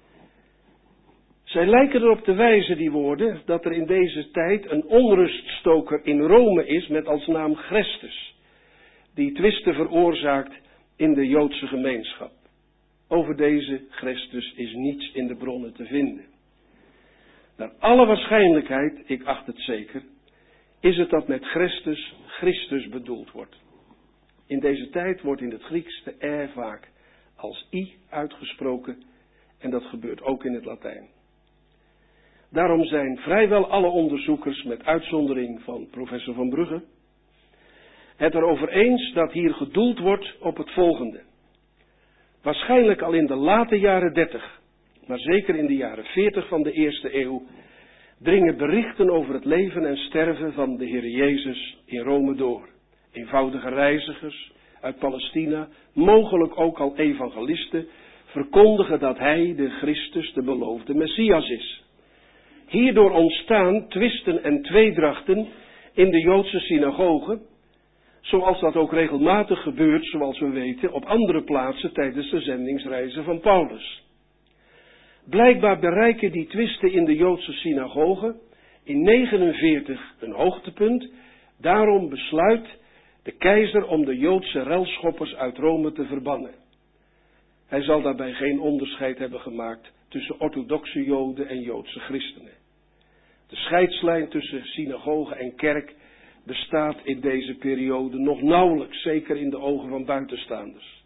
Zij lijken erop te wijzen, die woorden, dat er in deze tijd een onruststoker in Rome is met als naam Christus, die twisten veroorzaakt in de Joodse gemeenschap. Over deze Christus is niets in de bronnen te vinden. Naar alle waarschijnlijkheid, ik acht het zeker, is het dat met Christus bedoeld wordt. In deze tijd wordt in het Grieks de R vaak als I uitgesproken en dat gebeurt ook in het Latijn. Daarom zijn vrijwel alle onderzoekers, met uitzondering van professor Van Brugge, het erover eens dat hier gedoeld wordt op het volgende. Waarschijnlijk al in de late jaren 30, maar zeker in de jaren 40 van de eerste eeuw, dringen berichten over het leven en sterven van de Heer Jezus in Rome door. Eenvoudige reizigers uit Palestina, mogelijk ook al evangelisten, verkondigen dat hij, de Christus, de beloofde Messias is. Hierdoor ontstaan twisten en tweedrachten in de Joodse synagogen, Zoals dat ook regelmatig gebeurt, zoals we weten, op andere plaatsen tijdens de zendingsreizen van Paulus. Blijkbaar bereiken die twisten in de Joodse synagoge in 49 een hoogtepunt. Daarom besluit de keizer om de Joodse relschoppers uit Rome te verbannen. Hij zal daarbij geen onderscheid hebben gemaakt tussen orthodoxe Joden en Joodse christenen. De scheidslijn tussen synagoge en kerk bestaat in deze periode nog nauwelijks, zeker in de ogen van buitenstaanders.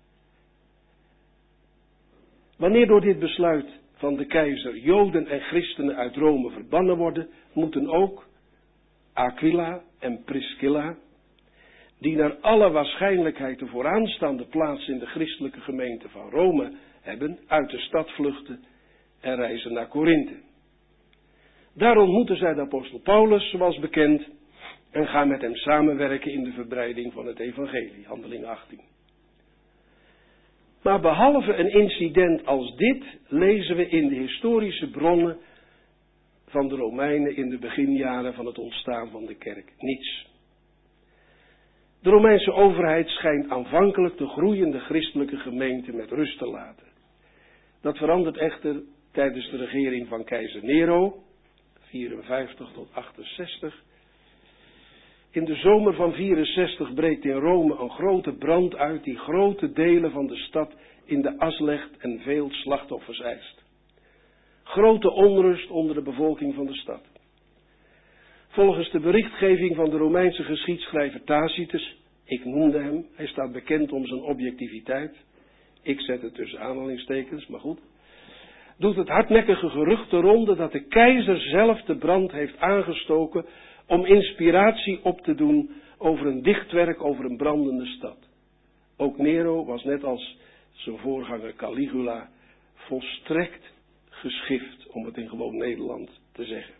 Wanneer door dit besluit van de keizer Joden en christenen uit Rome verbannen worden, moeten ook Aquila en Priscilla, die naar alle waarschijnlijkheid de vooraanstaande plaats in de christelijke gemeente van Rome hebben, uit de stad vluchten en reizen naar Korinthe. Daar ontmoeten zij de apostel Paulus, zoals bekend, en gaan met hem samenwerken in de verbreiding van het evangelie, Handelingen 18. Maar behalve een incident als dit, lezen we in de historische bronnen van de Romeinen in de beginjaren van het ontstaan van de kerk niets. De Romeinse overheid schijnt aanvankelijk de groeiende christelijke gemeente met rust te laten. Dat verandert echter tijdens de regering van keizer Nero, 54 tot 68. In de zomer van 64 breekt in Rome een grote brand uit die grote delen van de stad in de as legt en veel slachtoffers eist. Grote onrust onder de bevolking van de stad. Volgens de berichtgeving van de Romeinse geschiedschrijver Tacitus, ik noemde hem, hij staat bekend om zijn objectiviteit, ik zet het tussen aanhalingstekens, maar goed, doet het hardnekkige gerucht de ronde dat de keizer zelf de brand heeft aangestoken om inspiratie op te doen over een dichtwerk over een brandende stad. Ook Nero was net als zijn voorganger Caligula volstrekt geschift, om het in gewoon Nederland te zeggen.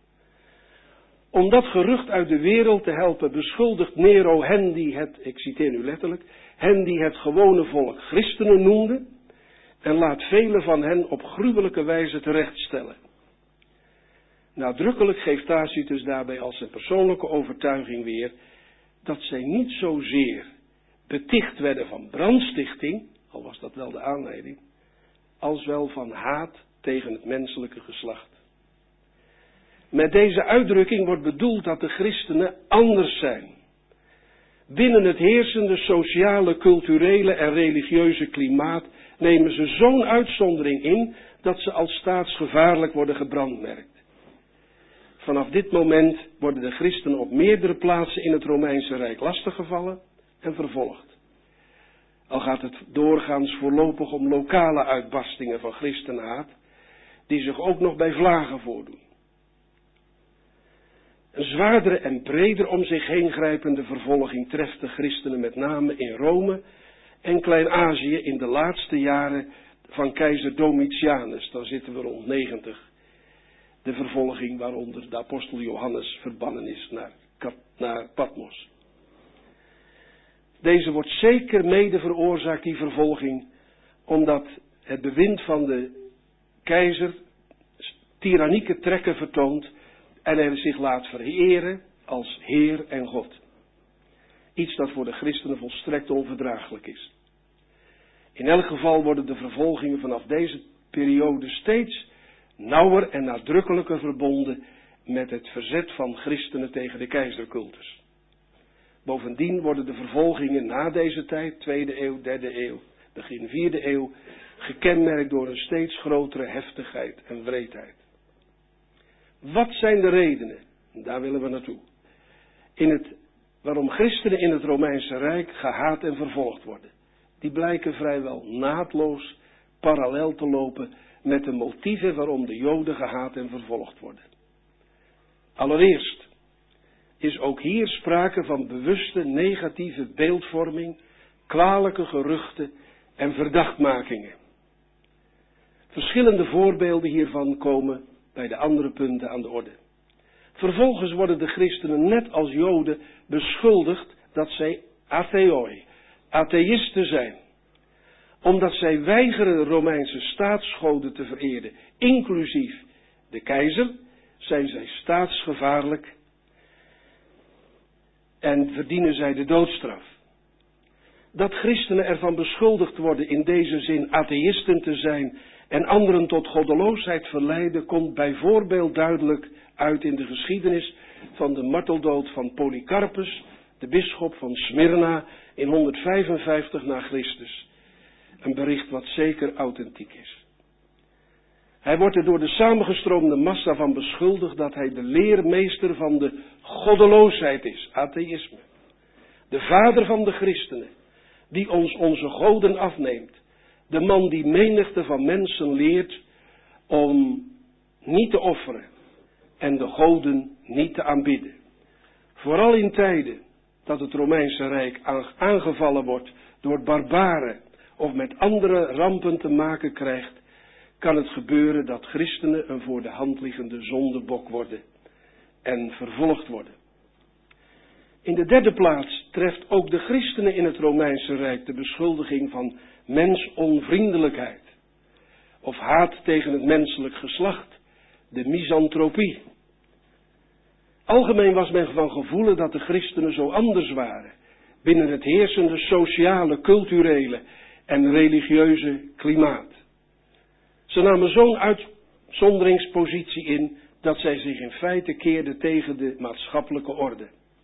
Om dat gerucht uit de wereld te helpen beschuldigt Nero hen die het, ik citeer nu letterlijk, hen die het gewone volk christenen noemden en laat velen van hen op gruwelijke wijze terechtstellen. Nadrukkelijk geeft Tacitus daarbij als zijn persoonlijke overtuiging weer dat zij niet zozeer beticht werden van brandstichting, al was dat wel de aanleiding, als wel van haat tegen het menselijke geslacht. Met deze uitdrukking wordt bedoeld dat de christenen anders zijn. Binnen het heersende sociale, culturele en religieuze klimaat nemen ze zo'n uitzondering in dat ze als staatsgevaarlijk worden gebrandmerkt. Vanaf dit moment worden de christenen op meerdere plaatsen in het Romeinse Rijk lastiggevallen en vervolgd. Al gaat het doorgaans voorlopig om lokale uitbarstingen van christenhaat, die zich ook nog bij vlagen voordoen. Een zwaardere en breder om zich heen grijpende vervolging treft de christenen met name in Rome en Klein-Azië in de laatste jaren van keizer Domitianus. Dan zitten we rond 90. De vervolging waaronder de apostel Johannes verbannen is naar Patmos. Deze wordt zeker mede veroorzaakt, die vervolging, omdat het bewind van de keizer tyrannieke trekken vertoont en hij zich laat vereren als Heer en God. Iets dat voor de christenen volstrekt onverdraaglijk is. In elk geval worden de vervolgingen vanaf deze periode steeds nauwer en nadrukkelijker verbonden met het verzet van christenen tegen de keizercultus. Bovendien worden de vervolgingen na deze tijd, 2e eeuw, 3e eeuw, begin 4e eeuw, gekenmerkt door een steeds grotere heftigheid en wreedheid. Wat zijn de redenen? Daar willen we naartoe. Waarom christenen in het Romeinse Rijk gehaat en vervolgd worden. Die blijken vrijwel naadloos parallel te lopen met de motieven waarom de Joden gehaat en vervolgd worden. Allereerst is ook hier sprake van bewuste negatieve beeldvorming, kwalijke geruchten en verdachtmakingen. Verschillende voorbeelden hiervan komen bij de andere punten aan de orde. Vervolgens worden de christenen net als Joden beschuldigd dat zij atheïsten zijn. Omdat zij weigeren de Romeinse staatsgoden te vereren, inclusief de keizer, zijn zij staatsgevaarlijk en verdienen zij de doodstraf. Dat christenen ervan beschuldigd worden in deze zin atheïsten te zijn en anderen tot goddeloosheid verleiden, komt bijvoorbeeld duidelijk uit in de geschiedenis van de marteldood van Polycarpus, de bisschop van Smyrna, in 155 na Christus. Een bericht wat zeker authentiek is. Hij wordt er door de samengestroomde massa van beschuldigd dat hij de leermeester van de goddeloosheid is, atheïsme. De vader van de christenen, die ons onze goden afneemt. De man die menigte van mensen leert om niet te offeren en de goden niet te aanbidden. Vooral in tijden dat het Romeinse Rijk aangevallen wordt door barbaren of met andere rampen te maken krijgt, kan het gebeuren dat christenen een voor de hand liggende zondebok worden en vervolgd worden. In de derde plaats treft ook de christenen in het Romeinse Rijk de beschuldiging van mensonvriendelijkheid of haat tegen het menselijk geslacht, de misantropie. Algemeen was men van gevoelen dat de christenen zo anders waren binnen het heersende sociale, culturele en religieuze klimaat. Ze namen zo'n uitzonderingspositie in dat zij zich in feite keerden tegen de maatschappelijke orde.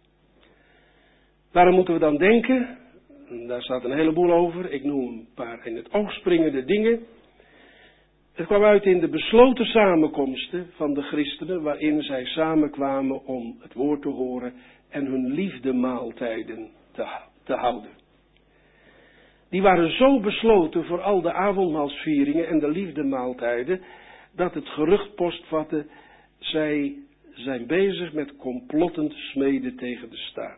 Waarom moeten we dan denken? Daar staat een heleboel over. Ik noem een paar in het oog springende dingen. Het kwam uit in de besloten samenkomsten van de christenen, waarin zij samenkwamen om het woord te horen en hun liefdemaaltijden te houden. Die waren zo besloten voor al de avondmaalsvieringen en de liefdemaaltijden, dat het gerucht postvatte, zij zijn bezig met complotten te smeden tegen de staat.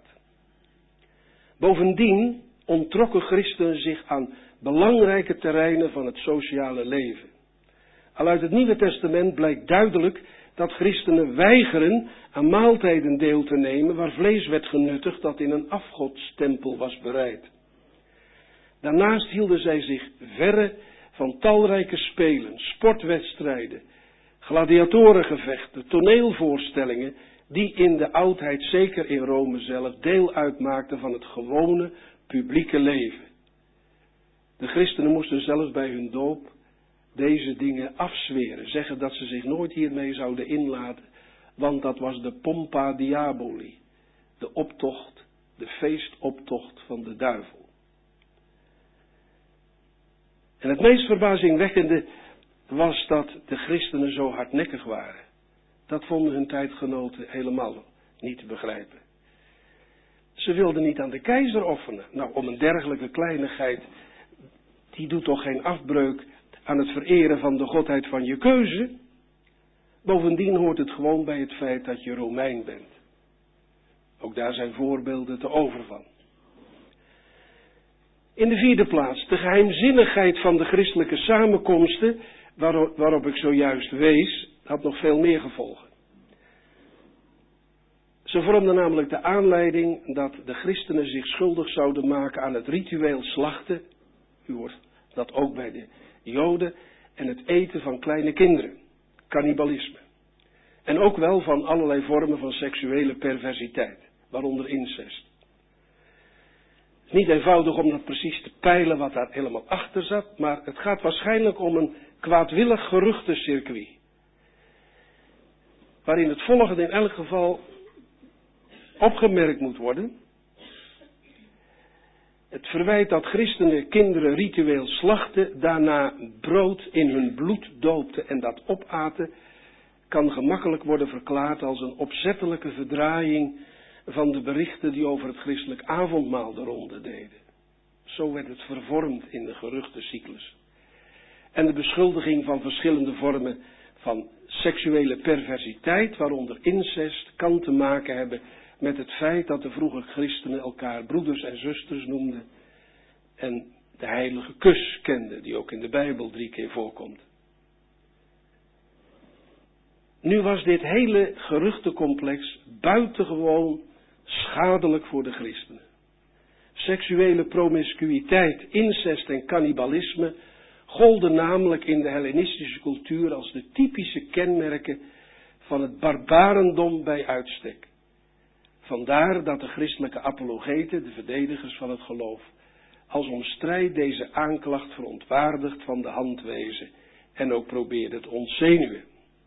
Bovendien onttrokken christenen zich aan belangrijke terreinen van het sociale leven. Al uit het Nieuwe Testament blijkt duidelijk dat christenen weigeren aan maaltijden deel te nemen waar vlees werd genuttigd dat in een afgodstempel was bereid. Daarnaast hielden zij zich verre van talrijke spelen, sportwedstrijden, gladiatorengevechten, toneelvoorstellingen, die in de oudheid, zeker in Rome zelf, deel uitmaakten van het gewone publieke leven. De christenen moesten zelfs bij hun doop deze dingen afzweren, zeggen dat ze zich nooit hiermee zouden inlaten, want dat was de pompa diaboli, de optocht, de feestoptocht van de duivel. En het meest verbazingwekkende was dat de christenen zo hardnekkig waren. Dat vonden hun tijdgenoten helemaal niet te begrijpen. Ze wilden niet aan de keizer offeren. Nou, om een dergelijke kleinigheid, die doet toch geen afbreuk aan het vereren van de godheid van je keuze. Bovendien hoort het gewoon bij het feit dat je Romein bent. Ook daar zijn voorbeelden te over van. In de vierde plaats, de geheimzinnigheid van de christelijke samenkomsten, waarop ik zojuist wees, had nog veel meer gevolgen. Ze vormden namelijk de aanleiding dat de christenen zich schuldig zouden maken aan het ritueel slachten, u hoort dat ook bij de Joden, en het eten van kleine kinderen, cannibalisme. En ook wel van allerlei vormen van seksuele perversiteit, waaronder incest. Het is niet eenvoudig om dat precies te peilen wat daar helemaal achter zat, maar het gaat waarschijnlijk om een kwaadwillig geruchtencircuit. Waarin het volgende in elk geval opgemerkt moet worden. Het verwijt dat christenen kinderen ritueel slachten, daarna brood in hun bloed doopten en dat opaten, kan gemakkelijk worden verklaard als een opzettelijke verdraaiing van de berichten die over het christelijk avondmaal de ronde deden. Zo werd het vervormd in de geruchtencyclus. En de beschuldiging van verschillende vormen van seksuele perversiteit, waaronder incest, kan te maken hebben met het feit dat de vroege christenen elkaar broeders en zusters noemden en de heilige kus kenden, die ook in de Bijbel 3 keer voorkomt. Nu was dit hele geruchtencomplex buitengewoon schadelijk voor de christenen. Seksuele promiscuïteit, incest en cannibalisme golden namelijk in de Hellenistische cultuur als de typische kenmerken van het barbarendom bij uitstek. Vandaar dat de christelijke apologeten, de verdedigers van het geloof, als om strijd deze aanklacht verontwaardigd van de hand wezen en ook probeerden te ontzenuwen.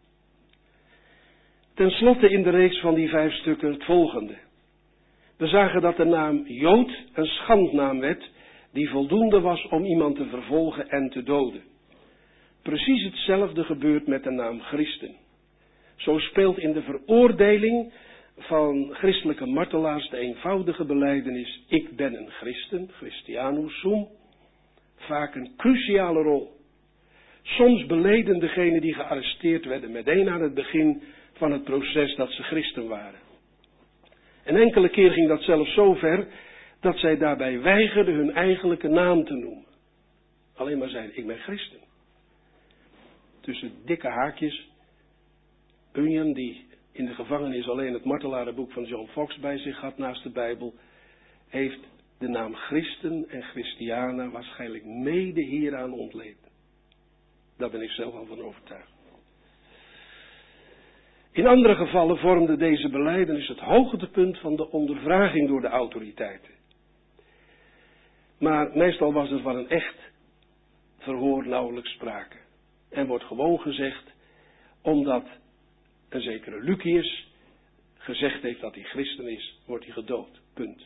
Ten slotte in de reeks van die 5 stukken het volgende. We zagen dat de naam Jood een schandnaam werd die voldoende was om iemand te vervolgen en te doden. Precies hetzelfde gebeurt met de naam Christen. Zo speelt in de veroordeling van christelijke martelaars de eenvoudige belijdenis: ik ben een christen, Christianus sum, vaak een cruciale rol. Soms beleden degenen die gearresteerd werden meteen aan het begin van het proces dat ze christen waren. En enkele keer ging dat zelfs zo ver dat zij daarbij weigerden hun eigenlijke naam te noemen. Alleen maar zeiden: ik ben christen. Tussen dikke haakjes, Bunyan, die in de gevangenis alleen het martelarenboek van John Fox bij zich had naast de Bijbel, heeft de naam Christen en Christiana waarschijnlijk mede hieraan ontleend. Daar ben ik zelf al van overtuigd. In andere gevallen vormde deze belijdenis het hoogtepunt van de ondervraging door de autoriteiten. Maar meestal was er van een echt verhoor nauwelijks sprake. En wordt gewoon gezegd, omdat een zekere Lucius gezegd heeft dat hij christen is, wordt hij gedood. Punt.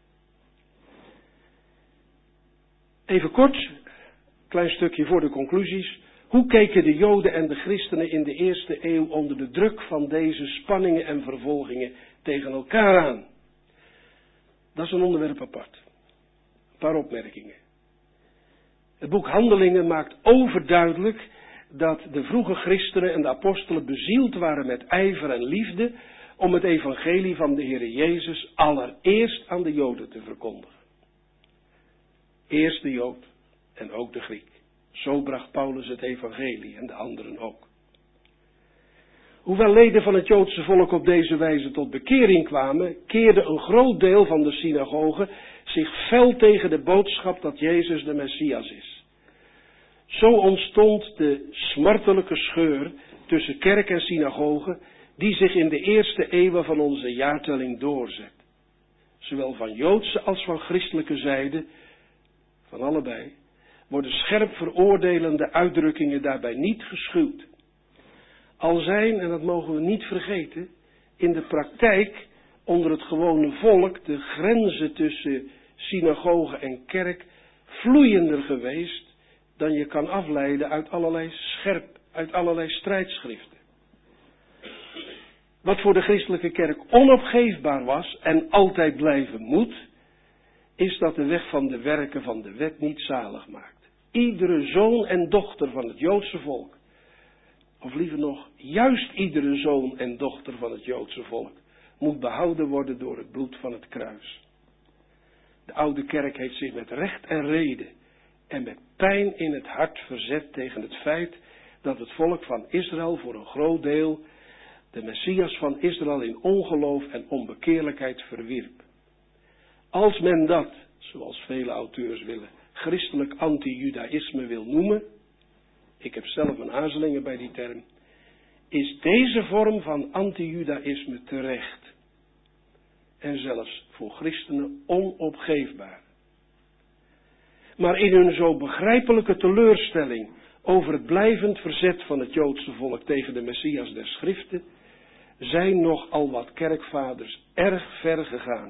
Even kort, klein stukje voor de conclusies. Hoe keken de Joden en de christenen in de eerste eeuw onder de druk van deze spanningen en vervolgingen tegen elkaar aan? Dat is een onderwerp apart. Een paar opmerkingen. Het boek Handelingen maakt overduidelijk dat de vroege christenen en de apostelen bezield waren met ijver en liefde om het evangelie van de Heere Jezus allereerst aan de Joden te verkondigen. Eerst de Jood en ook de Griek. Zo bracht Paulus het evangelie en de anderen ook. Hoewel leden van het Joodse volk op deze wijze tot bekering kwamen, keerde een groot deel van de synagoge zich fel tegen de boodschap dat Jezus de Messias is. Zo ontstond de smartelijke scheur tussen kerk en synagoge die zich in de eerste eeuwen van onze jaartelling doorzet. Zowel van Joodse als van christelijke zijde, van allebei, worden scherp veroordelende uitdrukkingen daarbij niet geschuwd. Al zijn, en dat mogen we niet vergeten, in de praktijk onder het gewone volk de grenzen tussen synagoge en kerk vloeiender geweest dan je kan afleiden uit allerlei strijdschriften. Wat voor de christelijke kerk onopgeefbaar was en altijd blijven moet, is dat de weg van de werken van de wet niet zalig maakt. Iedere zoon en dochter van het Joodse volk, of liever nog, juist iedere zoon en dochter van het Joodse volk, moet behouden worden door het bloed van het kruis. De oude kerk heeft zich met recht en reden en met pijn in het hart verzet tegen het feit dat het volk van Israël voor een groot deel de Messias van Israël in ongeloof en onbekeerlijkheid verwierp. Als men dat, zoals vele auteurs willen, christelijk anti-judaïsme wil noemen, ik heb zelf mijn aarzelingen bij die term, is deze vorm van anti-judaïsme terecht. En zelfs voor christenen onopgeefbaar. Maar in hun zo begrijpelijke teleurstelling over het blijvend verzet van het Joodse volk tegen de Messias der Schriften, zijn nogal wat kerkvaders erg ver gegaan.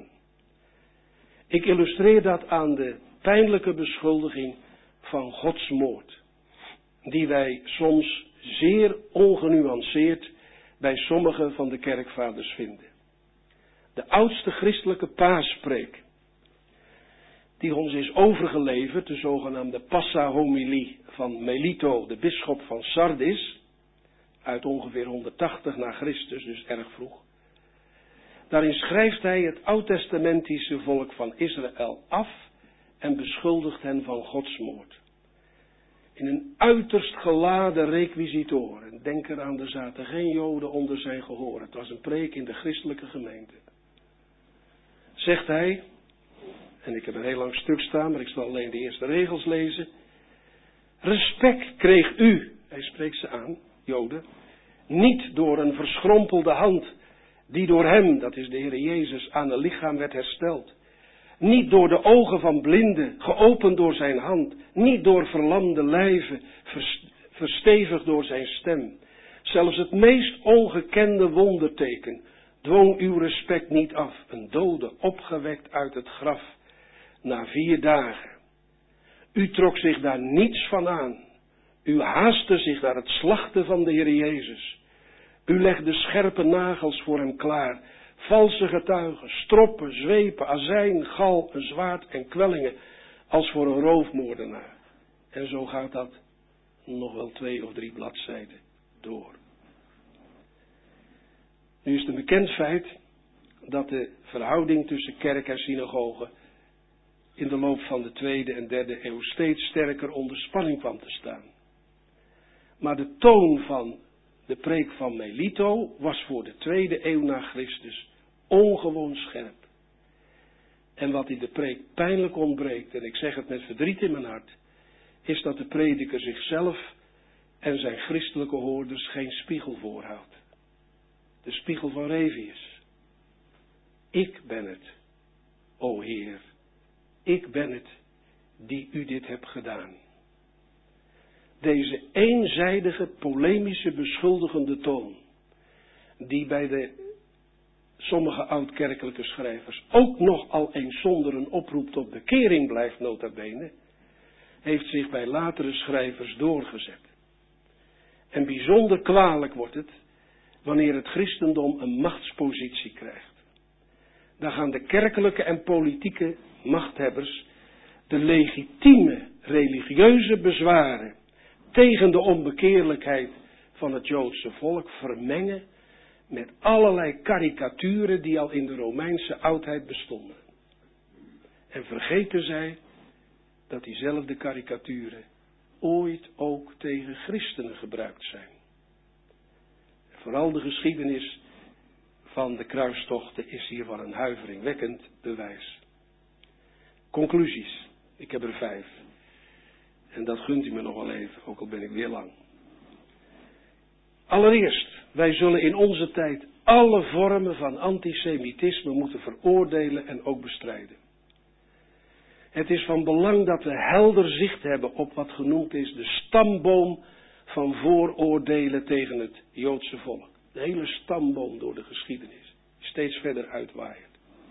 Ik illustreer dat aan de pijnlijke beschuldiging van godsmoord, die wij soms zeer ongenuanceerd bij sommige van de kerkvaders vinden. De oudste christelijke paaspreek, die ons is overgeleverd, de zogenaamde Passa-homilie van Melito, de bisschop van Sardis, uit ongeveer 180 na Christus, dus erg vroeg. Daarin schrijft hij het oud-testamentische volk van Israël af en beschuldigt hen van godsmoord. In een uiterst geladen requisitor. En denk eraan, er zaten geen Joden onder zijn gehoor. Het was een preek in de christelijke gemeente. Zegt hij, en ik heb een heel lang stuk staan, maar ik zal alleen de eerste regels lezen. Respect kreeg u, hij spreekt ze aan, Joden, niet door een verschrompelde hand die door hem, dat is de Heer Jezus, aan een lichaam werd hersteld. Niet door de ogen van blinden, geopend door zijn hand, niet door verlamde lijven, verstevigd door zijn stem. Zelfs het meest ongekende wonderteken dwong uw respect niet af. Een dode opgewekt uit het graf na 4 dagen. U trok zich daar niets van aan. U haastte zich naar het slachten van de Heer Jezus. U legde scherpe nagels voor hem klaar. Valse getuigen, stroppen, zweepen, azijn, gal, een zwaard en kwellingen. Als voor een roofmoordenaar. En zo gaat dat nog wel 2 of 3 bladzijden door. Nu is het een bekend feit dat de verhouding tussen kerk en synagoge in de loop van de 2e en 3e eeuw steeds sterker onder spanning kwam te staan. Maar de toon van de preek van Melito was voor de 2e eeuw na Christus ongewoon scherp. En wat in de preek pijnlijk ontbreekt, en ik zeg het met verdriet in mijn hart, is dat de prediker zichzelf en zijn christelijke hoorders geen spiegel voorhoudt. De spiegel van Revius. Ik ben het, o Heer, ik ben het die u dit hebt gedaan. Deze eenzijdige, polemische, beschuldigende toon, die bij de sommige oud-kerkelijke schrijvers ook nog al eens zonder een oproep tot bekering blijft, nota bene, heeft zich bij latere schrijvers doorgezet. En bijzonder kwalijk wordt het wanneer het christendom een machtspositie krijgt. Dan gaan de kerkelijke en politieke machthebbers de legitieme religieuze bezwaren tegen de onbekeerlijkheid van het Joodse volk vermengen met allerlei karikaturen die al in de Romeinse oudheid bestonden. En vergeten zij dat diezelfde karikaturen ooit ook tegen christenen gebruikt zijn. Vooral de geschiedenis van de kruistochten is hiervan een huiveringwekkend bewijs. Conclusies. Ik heb er 5. En dat gunt u me nog wel even, ook al ben ik weer lang. Allereerst, wij zullen in onze tijd alle vormen van antisemitisme moeten veroordelen en ook bestrijden. Het is van belang dat we helder zicht hebben op wat genoemd is de stamboom van vooroordelen tegen het Joodse volk. De hele stamboom door de geschiedenis, die steeds verder uitwaait.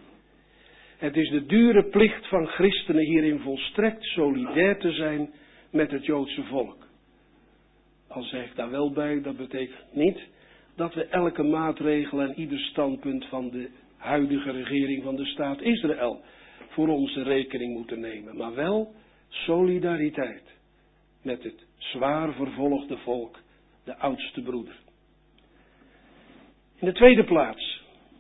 Het is de dure plicht van christenen hierin volstrekt solidair te zijn met het Joodse volk. Al zeg ik daar wel bij, dat betekent niet dat we elke maatregel en ieder standpunt van de huidige regering van de staat Israël voor onze rekening moeten nemen. Maar wel solidariteit met het zwaar vervolgde volk, de oudste broeder. In de tweede plaats.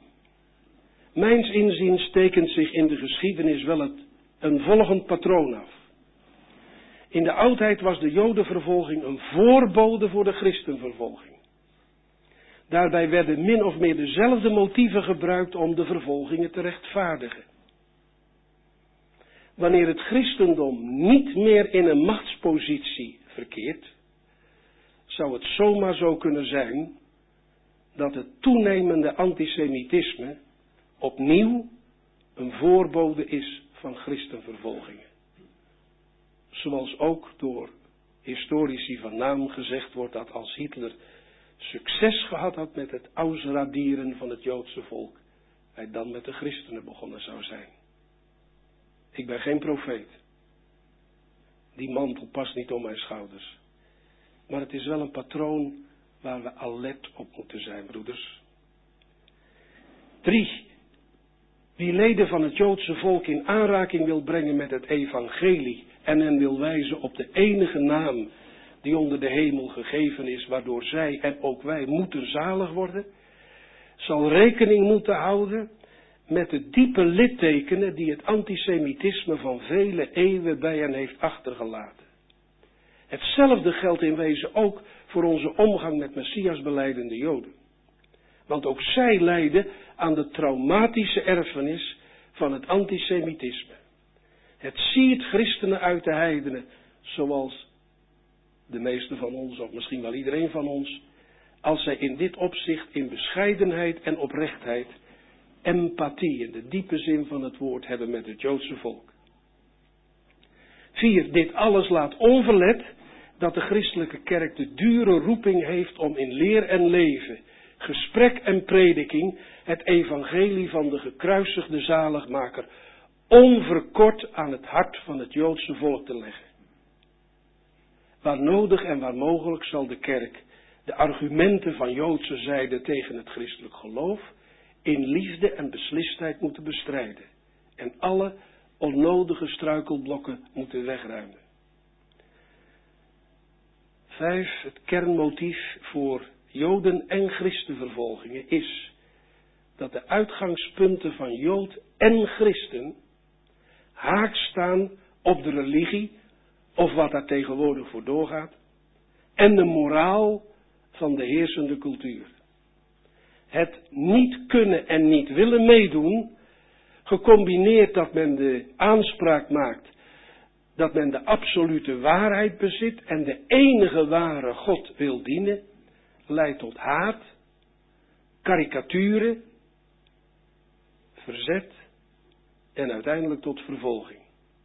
Mijns inziens tekent zich in de geschiedenis wel een volgend patroon af. In de oudheid was de Jodenvervolging een voorbode voor de christenvervolging. Daarbij werden min of meer dezelfde motieven gebruikt om de vervolgingen te rechtvaardigen. Wanneer het christendom niet meer in een machtspositie verkeert, zou het zomaar zo kunnen zijn dat het toenemende antisemitisme opnieuw een voorbode is van christenvervolgingen. Zoals ook door historici van naam gezegd wordt dat als Hitler succes gehad had met het ausradieren van het Joodse volk, hij dan met de christenen begonnen zou zijn. Ik ben geen profeet. Die mantel past niet om mijn schouders. Maar het is wel een patroon waar we alert op moeten zijn, broeders. 3. Wie leden van het Joodse volk in aanraking wil brengen met het evangelie en hen wil wijzen op de enige naam die onder de hemel gegeven is, waardoor zij en ook wij moeten zalig worden, zal rekening moeten houden met de diepe littekenen die het antisemitisme van vele eeuwen bij hen heeft achtergelaten. Hetzelfde geldt in wezen ook voor onze omgang met Messiasbelijdende Joden. Want ook zij lijden aan de traumatische erfenis van het antisemitisme. Het siert christenen uit de heidenen, zoals de meeste van ons, of misschien wel iedereen van ons, als zij in dit opzicht in bescheidenheid en oprechtheid empathie in de diepe zin van het woord hebben met het Joodse volk. 4. Dit alles laat onverlet dat de christelijke kerk de dure roeping heeft om in leer en leven, gesprek en prediking het evangelie van de gekruisigde zaligmaker onverkort aan het hart van het Joodse volk te leggen. Waar nodig en waar mogelijk zal de kerk de argumenten van Joodse zijde tegen het christelijk geloof in liefde en beslistheid moeten bestrijden en alle onnodige struikelblokken moeten wegruimen. 5. Het kernmotief voor Joden en christenvervolgingen is dat de uitgangspunten van Jood en christen haak staan op de religie, of wat daar tegenwoordig voor doorgaat, en de moraal van de heersende cultuur. Het niet kunnen en niet willen meedoen, gecombineerd dat men de aanspraak maakt dat men de absolute waarheid bezit en de enige ware God wil dienen, leidt tot haat, karikaturen, verzet en uiteindelijk tot vervolging.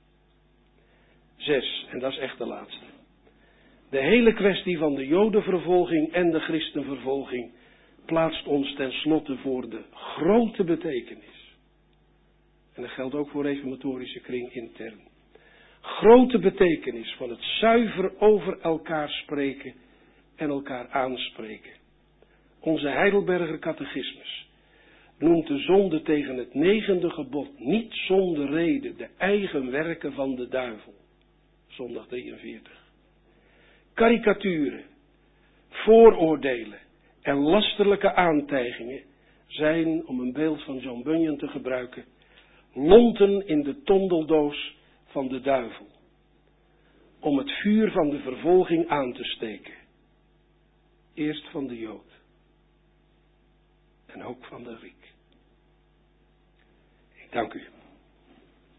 6, en dat is echt de laatste. De hele kwestie van de Jodenvervolging en de christenvervolging plaatst ons tenslotte voor de grote betekenis. En dat geldt ook voor reformatorische kring intern. Grote betekenis van het zuiver over elkaar spreken en elkaar aanspreken. Onze Heidelberger catechismus noemt de zonde tegen het 9e gebod niet zonder reden de eigen werken van de duivel. Zondag 43. Karikaturen, vooroordelen en lasterlijke aantijgingen zijn, om een beeld van John Bunyan te gebruiken, lonten in de tondeldoos van de duivel, om het vuur van de vervolging aan te steken. Eerst van de Jood en ook van de Griek. Ik dank u.